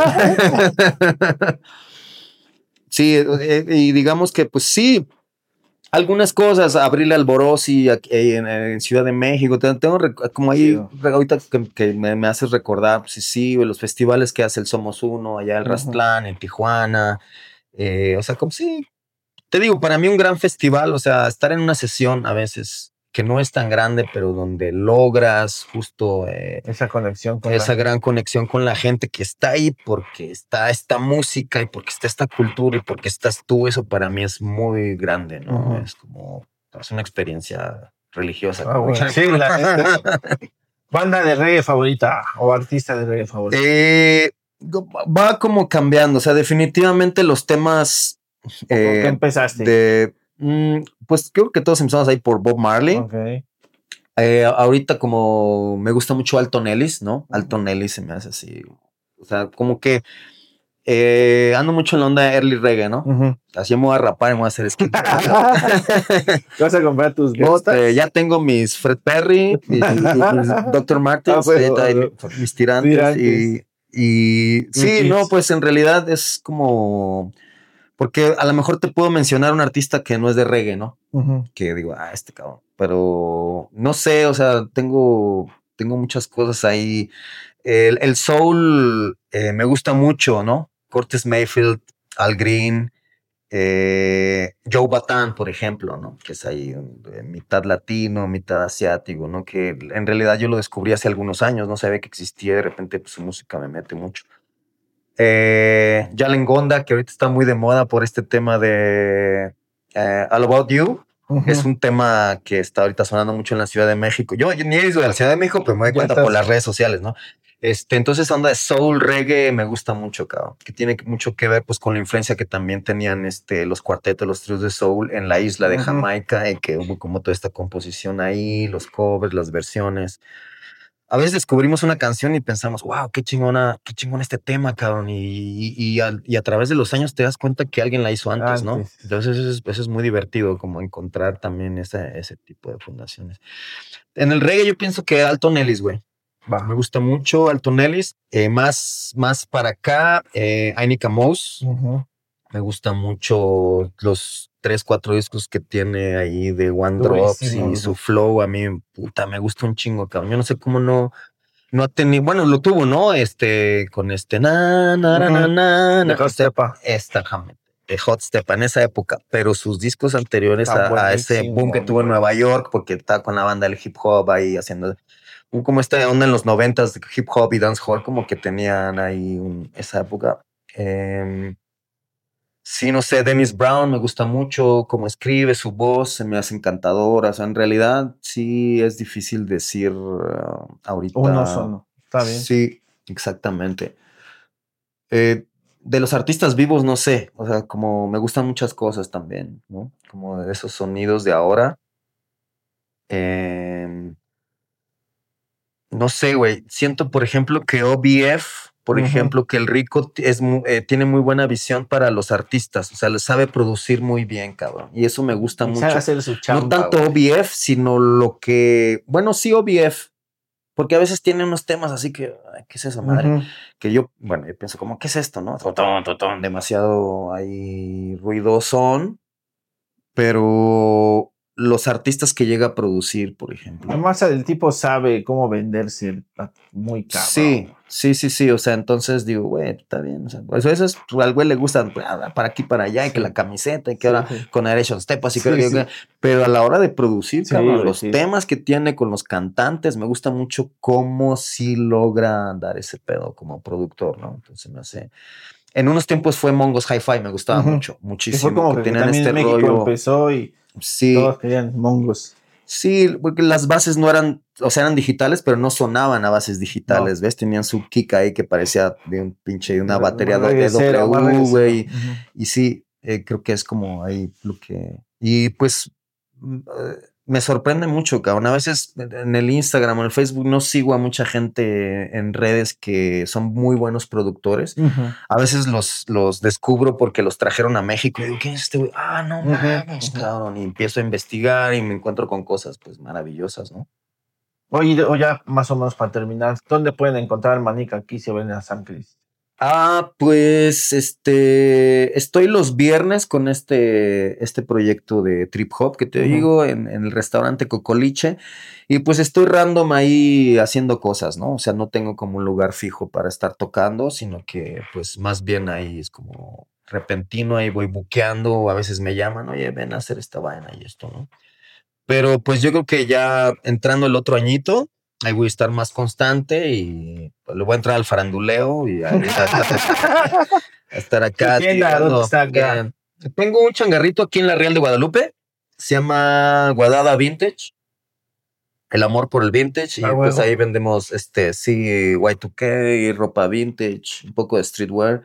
Sí, eh, y digamos que, pues sí, algunas cosas, abrirle al Borosi aquí en, en Ciudad de México, te- tengo rec- como ahí, Chido. ahorita que, que me, me haces recordar, pues sí, sí, güey, los festivales que hace el Somos Uno, allá el Ujú. Rastlán, en Tijuana, eh, o sea, como sí, te digo, para mí un gran festival, o sea, estar en una sesión a veces que no es tan grande, pero donde logras justo eh, esa conexión con esa la... gran conexión con la gente que está ahí porque está esta música y porque está esta cultura y porque estás tú, eso para mí es muy grande, ¿no? Ujú. Es como, es una experiencia religiosa. Ah, como bueno. dicen. Sí, la neta. ¿Banda de reggae favorita o artista de reggae favorita? Eh, va como cambiando, o sea, definitivamente los temas ¿Con eh, qué empezaste? de, mm, pues creo que todos empezamos ahí por Bob Marley. Ok. Eh, ahorita como me gusta mucho Alton Ellis, ¿no? Ujú. Alton Ellis se me hace así, o sea, como que eh, ando mucho en la onda de early reggae, ¿no? Ujú. Así me voy a rapar y me voy a hacer skin. ¿Vas a comprar tus Este, botas? ya tengo mis Fred Perry, y, y- y mis doctor Martens, Ah, bueno, ahí bueno. mis, mis tirantes, Tirantes. y, y sí, Mis no, beats. pues en realidad es como, porque a lo mejor te puedo mencionar un artista que no es de reggae, ¿no? Ujú. Que digo, ah, este cabrón, pero no sé, o sea, tengo, tengo muchas cosas ahí. El, el soul eh, me gusta mucho, ¿no? Curtis Mayfield, Al Green, eh, Joe Bataan, por ejemplo, ¿no? Que es ahí un- eh, mitad latino, mitad asiático, ¿no? Que en realidad yo lo descubrí hace algunos años, no sabía que existía, y de repente pues, su música me mete mucho. Eh, Jalen Gonda, que ahorita está muy de moda por este tema de eh, All About You. Ujú. Es un tema que está ahorita sonando mucho en la Ciudad de México. Yo, yo ni he ido a la Ciudad de México, pero me doy Ya cuenta estás- por las redes sociales, ¿no? Este, entonces, onda de soul, reggae, me gusta mucho, cabrón. Que tiene mucho que ver, pues, con la influencia que también tenían este, los cuartetos, los tríos de soul en la isla de Ujú. Jamaica, y que hubo como toda esta composición ahí, los covers, las versiones. A veces descubrimos una canción y pensamos, wow, qué chingona, qué chingón este tema, cabrón. Y, y, y a, y a través de los años te das cuenta que alguien la hizo antes, ¿no? Antes. Entonces eso es, eso es muy divertido, como encontrar también ese, ese tipo de fundaciones. En el reggae yo pienso que Alton Ellis, güey. Va. Me gusta mucho Alton Ellis. Eh, más, más para acá, eh, Ainika Mose. Ujú. Me gusta mucho los tres, cuatro discos que tiene ahí de One Drops Durísimo, y su güey. flow. A mí, puta, me gusta un chingo, cabrón. Yo no sé cómo no, no ha tenido, bueno, lo tuvo, ¿no? Este, con este, na, na, na, na, Ujú. na, De na, Hot este, Stepa. esta, jame- de Hot Step en esa época, pero sus discos anteriores Está a, a ese buenísimo, boom que tuvo en güey. Nueva York, porque estaba con la banda del hip hop ahí haciendo, hubo como esta onda en los noventas de hip hop y dancehall, como que tenían ahí un- esa época. Em, Sí, no sé, Dennis Brown me gusta mucho cómo escribe, su voz se me hace encantadora. O sea, en realidad sí es difícil decir uh, ahorita. Uno solo. Está bien. Sí, exactamente. Eh, de los artistas vivos, no sé. O sea, como me gustan muchas cosas también, ¿no? Como de esos sonidos de ahora. Em, no sé, güey. Siento, por ejemplo, que O B F, por Ujú. ejemplo, que el Rico t- es, mu- eh, tiene muy buena visión para los artistas. O sea, le sabe producir muy bien, cabrón. Y eso me gusta Y mucho. sabe hacer su chamba. No tanto güey. O B F, sino lo que. Bueno, sí, O B F. Porque a veces tiene unos temas así que. ay, ¿qué es esa madre? Ujú. Que yo, bueno, yo pienso, como, ¿qué es esto, no? Totón, totón, demasiado ahí ruidosón. Pero los artistas que llega a producir, por ejemplo. Además, el tipo sabe cómo venderse muy cabrón. Sí, sí, sí, sí. O sea, entonces digo, güey, está bien. O sea, eso, eso es, pues, al güey le gusta pues, ah, para aquí, para allá, y que Sí. la camiseta, y que Sí, ahora sí. con Aeration Step, así Sí, que, que- sí. que- pero a la hora de producir, Sí, cabrón, güey, los sí. temas que tiene con los cantantes, me gusta mucho cómo sí logra dar ese pedo como productor, ¿no? Entonces me hace. En unos tiempos fue Mongos Hi-Fi, me gustaba Ujú. mucho, Que fue muchísimo, como que que tenían también este en México rollo. empezó y Sí, todos querían mongos. sí, porque las bases no eran, o sea, eran digitales, pero no sonaban a bases digitales, ¿ves? Tenían su kick ahí que parecía de un pinche, de una Re- batería más de reggaecero, más W, reggaecero. güey. Ujú. Y sí, eh, creo que es como ahí lo que. Y pues mm, eh, me sorprende mucho, cabrón. A veces en el Instagram o en el Facebook no sigo a mucha gente en redes que son muy buenos productores. Ujú. A veces los, los descubro porque los trajeron a México y digo, ¿quién es este güey? Ah, no Ujú, mames, ujú. cabrón. Y empiezo a investigar y me encuentro con cosas pues maravillosas, ¿no? Oye, o ya más o menos para terminar, ¿dónde pueden encontrar al Manica aquí si ven a San Cris? Ah, pues este, estoy los viernes con este, este proyecto de trip hop que te Ujú. digo en, en el restaurante Cocoliche, y pues estoy random ahí haciendo cosas, ¿no? O sea, no tengo como un lugar fijo para estar tocando, sino que pues más bien ahí es como repentino, ahí voy buqueando, o a veces me llaman, oye, ven a hacer esta vaina y esto, ¿no? Pero pues yo creo que ya entrando el otro añito, ahí voy a estar más constante y pues, le voy a entrar al faranduleo y a, a- a- a estar acá. ¿Tu tienda tirando. dónde está acá? Bien. Tengo un changarrito aquí en la Real de Guadalupe. Se llama Guadada Vintage. El amor por el vintage. Y Ah, pues huevo. ahí vendemos, este, sí, Y dos K, ropa vintage, un poco de streetwear.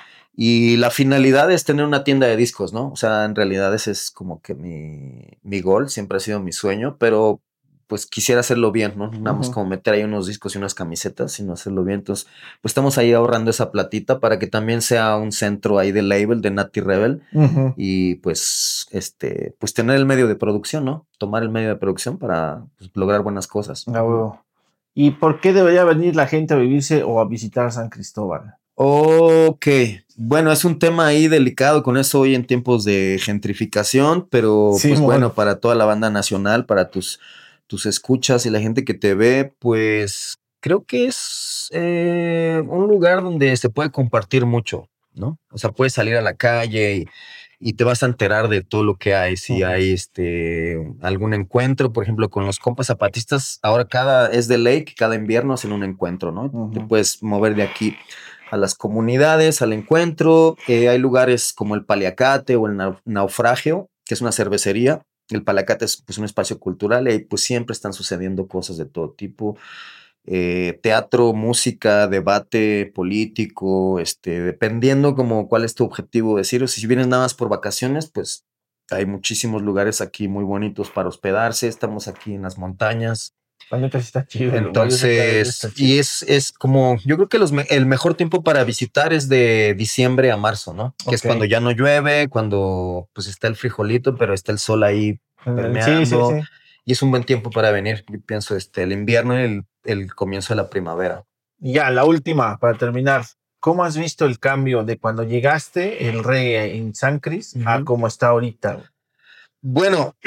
Y la finalidad es tener una tienda de discos, ¿no? O sea, en realidad ese es como que mi, mi gol, siempre ha sido mi sueño, pero pues quisiera hacerlo bien, ¿no? Nada más Ujú. como meter ahí unos discos y unas camisetas, sino hacerlo bien. Entonces, pues estamos ahí ahorrando esa platita para que también sea un centro ahí de label, de Natty Rebel, Ujú. y pues, este, pues tener el medio de producción, ¿no? Tomar el medio de producción para pues, lograr buenas cosas. Ah, huevo. ¿Y por qué debería venir la gente a vivirse o a visitar San Cristóbal? Ok, bueno, es un tema ahí delicado con eso hoy en tiempos de gentrificación, pero Sí, pues mon. bueno, para toda la banda nacional, para tus, tus escuchas y la gente que te ve, pues creo que es eh, un lugar donde se puede compartir mucho, ¿no? O sea, puedes salir a la calle y, y te vas a enterar de todo lo que hay. Si Ujú. hay este algún encuentro, por ejemplo, con los compas zapatistas, ahora cada es de ley que cada invierno hacen un encuentro, ¿no? Ujú. Te puedes mover de aquí a las comunidades, al encuentro. Eh, hay lugares como el Paliacate o el Nau- Naufragio, que es una cervecería. El Paliacate es pues, un espacio cultural y pues siempre están sucediendo cosas de todo tipo. Eh, teatro, música, debate político, este, dependiendo como cuál es tu objetivo decir. O si vienes nada más por vacaciones, pues hay muchísimos lugares aquí muy bonitos para hospedarse. Estamos aquí en las montañas. La neta sí está chido. el lugar, yo nunca había visto, está Entonces, chido. y es, es como, yo creo que los me- el mejor tiempo para visitar es de diciembre a marzo, ¿no? Que es Ok. cuando ya no llueve, cuando pues está el frijolito, pero está el sol ahí En el- Sí, sí, permeando. sí. Y es un buen tiempo para venir. Yo pienso, este, el invierno y el, el comienzo de la primavera. Y ya, la última, para terminar. ¿Cómo has visto el cambio de cuando llegaste el reggae en San Cris a Ujú. cómo está ahorita? Bueno,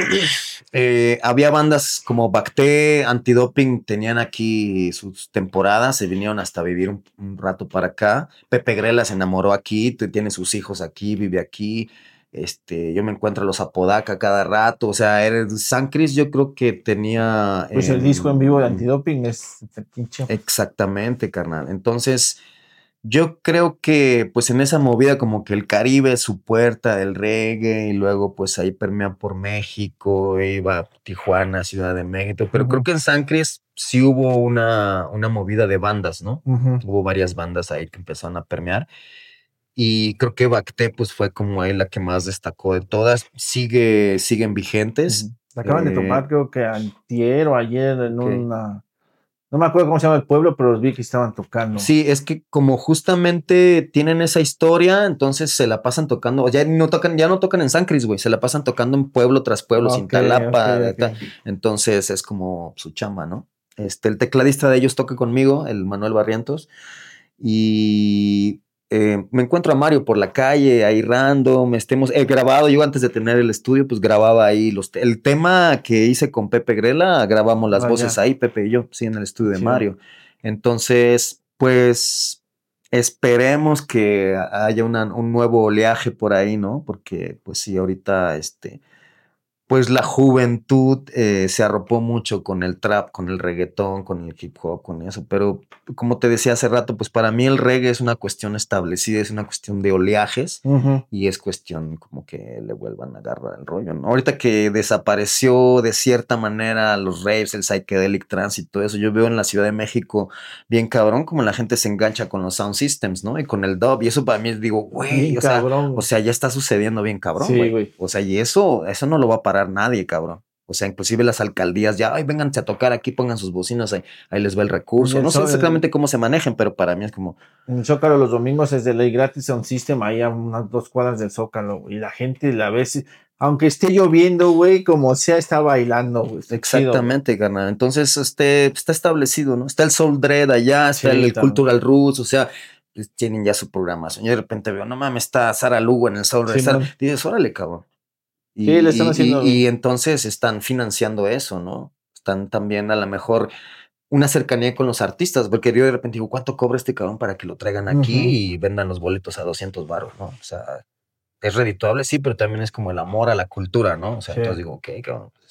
eh, había bandas como Bacté, Antidoping, tenían aquí sus temporadas, se vinieron hasta vivir un, un rato para acá. Pepe Grela se enamoró aquí, t- tiene sus hijos aquí, vive aquí. Este, yo me encuentro a los Apodaca cada rato, o sea, era- San Cris yo creo que tenía... Pues el em, disco en vivo de Antidoping es pinche. Exactamente, carnal. Entonces, yo creo que pues en esa movida como que el Caribe es su puerta del reggae y luego pues ahí permea por México, iba a Tijuana, Ciudad de México, pero creo Ujú. que en San Cris sí hubo una, una movida de bandas, ¿no? Ujú. Hubo varias bandas ahí que empezaron a permear y creo que Bacté pues fue como ahí la que más destacó de todas, sigue, siguen vigentes. Ujú. Acaban de Eh, tomar, creo que antier o ayer en ok. una. No me acuerdo cómo se llama el pueblo, pero los vi que estaban tocando. Sí, es que como justamente tienen esa historia, entonces se la pasan tocando, ya no tocan, ya no tocan en San Cris, güey, se la pasan tocando en pueblo tras pueblo, Ok, Cintalapa, ok, ok. ta- entonces es como su chamba, ¿no? Este, el tecladista de ellos toca conmigo, el Manuel Barrientos, y eh, me encuentro a Mario por la calle, ahí random, estemos, he grabado, yo antes de tener el estudio, pues grababa ahí los, te- el tema que hice con Pepe Grela, grabamos las Ah, voces ya. ahí, Pepe y yo, sí, en el estudio de Chido. Mario. Entonces, pues esperemos que haya una- un nuevo oleaje por ahí, ¿no? Porque, pues sí, ahorita, este, pues la juventud eh, se arropó mucho con el trap, con el reggaetón, con el hip hop, con eso. Pero como te decía hace rato, pues para mí el reggae es una cuestión establecida, es una cuestión de oleajes Ujú. y es cuestión como que le vuelvan a agarrar el rollo, ¿no? Ahorita que desapareció de cierta manera los raves, el psychedelic trance y todo eso, yo veo en la Ciudad de México bien cabrón como la gente se engancha con los sound systems, ¿no? Y con el dub. Y eso para mí digo, güey, Bien o sea, cabrón. o sea, ya está sucediendo bien cabrón, Sí, güey. güey. O sea, y eso, eso no lo va a parar nadie, cabrón. O sea, inclusive las alcaldías ya, ay, vénganse a tocar aquí, pongan sus bocinas, ahí, ahí les va el Y recurso. el No sé so- exactamente cómo se manejen, pero para mí es como, En el Zócalo los domingos es de ley gratis a un sistema ahí a unas dos cuadras del Zócalo, güey, y la gente la ve, si- aunque esté lloviendo, güey, como sea, está bailando, güey. Está chido, güey. exactamente, carnal. Entonces, este, está establecido, ¿no? Está el Soul Dread allá, está Sí, el también. Cultural Roots, o sea, pues, tienen ya su programación. Yo de repente veo, no mames, está Sara Lugo en el Soul Dread. Simón. Sara- Dices, órale, cabrón. Y, Sí, le están y- haciendo y- y bien. entonces están financiando eso, ¿no? Están también a lo mejor una cercanía con los artistas, porque yo de repente digo, ¿cuánto cobra este cabrón para que lo traigan aquí Ujú. y vendan los boletos a doscientos baros, ¿no? O sea, es redituable, sí, pero también es como el amor a la cultura, ¿no? O sea, Sí. entonces digo, ok, cabrón, pues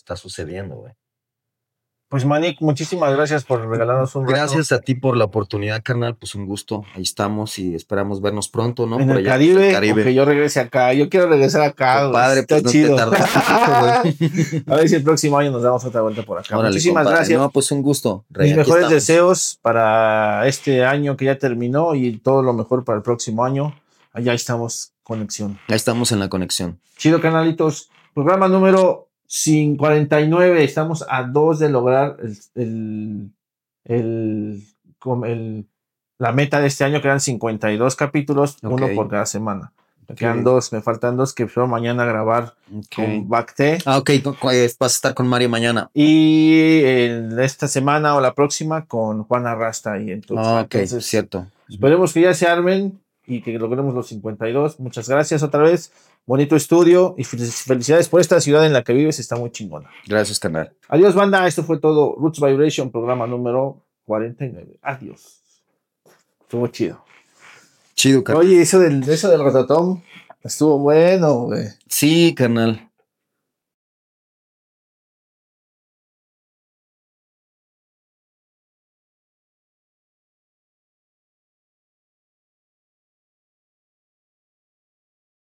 está sucediendo, güey. Pues Manic, muchísimas gracias por regalarnos un rato. Gracias a ti por la oportunidad, carnal. Pues un gusto. Ahí estamos y esperamos vernos pronto, ¿no? En por el allá, Caribe, el Caribe. que yo regrese acá. Yo quiero regresar acá. Compadre, está pues no chido. te tardas mucho, güey. A ver si el próximo año nos damos otra vuelta por acá. Órale, Muchísimas compadre. gracias. No, pues un gusto. Rey, Mis aquí mejores estamos. deseos para este año que ya terminó y todo lo mejor para el próximo año. Allá estamos, conexión. Ahí estamos en la conexión. Chido, canalitos. Programa número cuarenta y nueve. Estamos a dos de lograr el, el, el, el, la meta de este año, que eran cincuenta y dos capítulos, Ok. uno por cada semana. Me Ok. quedan dos, me faltan dos que espero mañana grabar Ok. con Bacté. Ah, ok. Con- con- eh, Vas a estar con Mario mañana. Y en esta semana o la próxima con Juana Rasta. Y entonces, Ah, ok, entonces cierto. esperemos que ya se armen y que logremos los cincuenta y dos. Muchas gracias otra vez. Bonito estudio y felicidades por esta ciudad en la que vives. Está muy chingona. Gracias, carnal. Adiós, banda. Esto fue todo. Roots Vibration, programa número cuarenta y nueve. Adiós. Estuvo chido. Chido, carnal. Oye, eso del, eso del rotatón estuvo bueno, güey. Sí, carnal.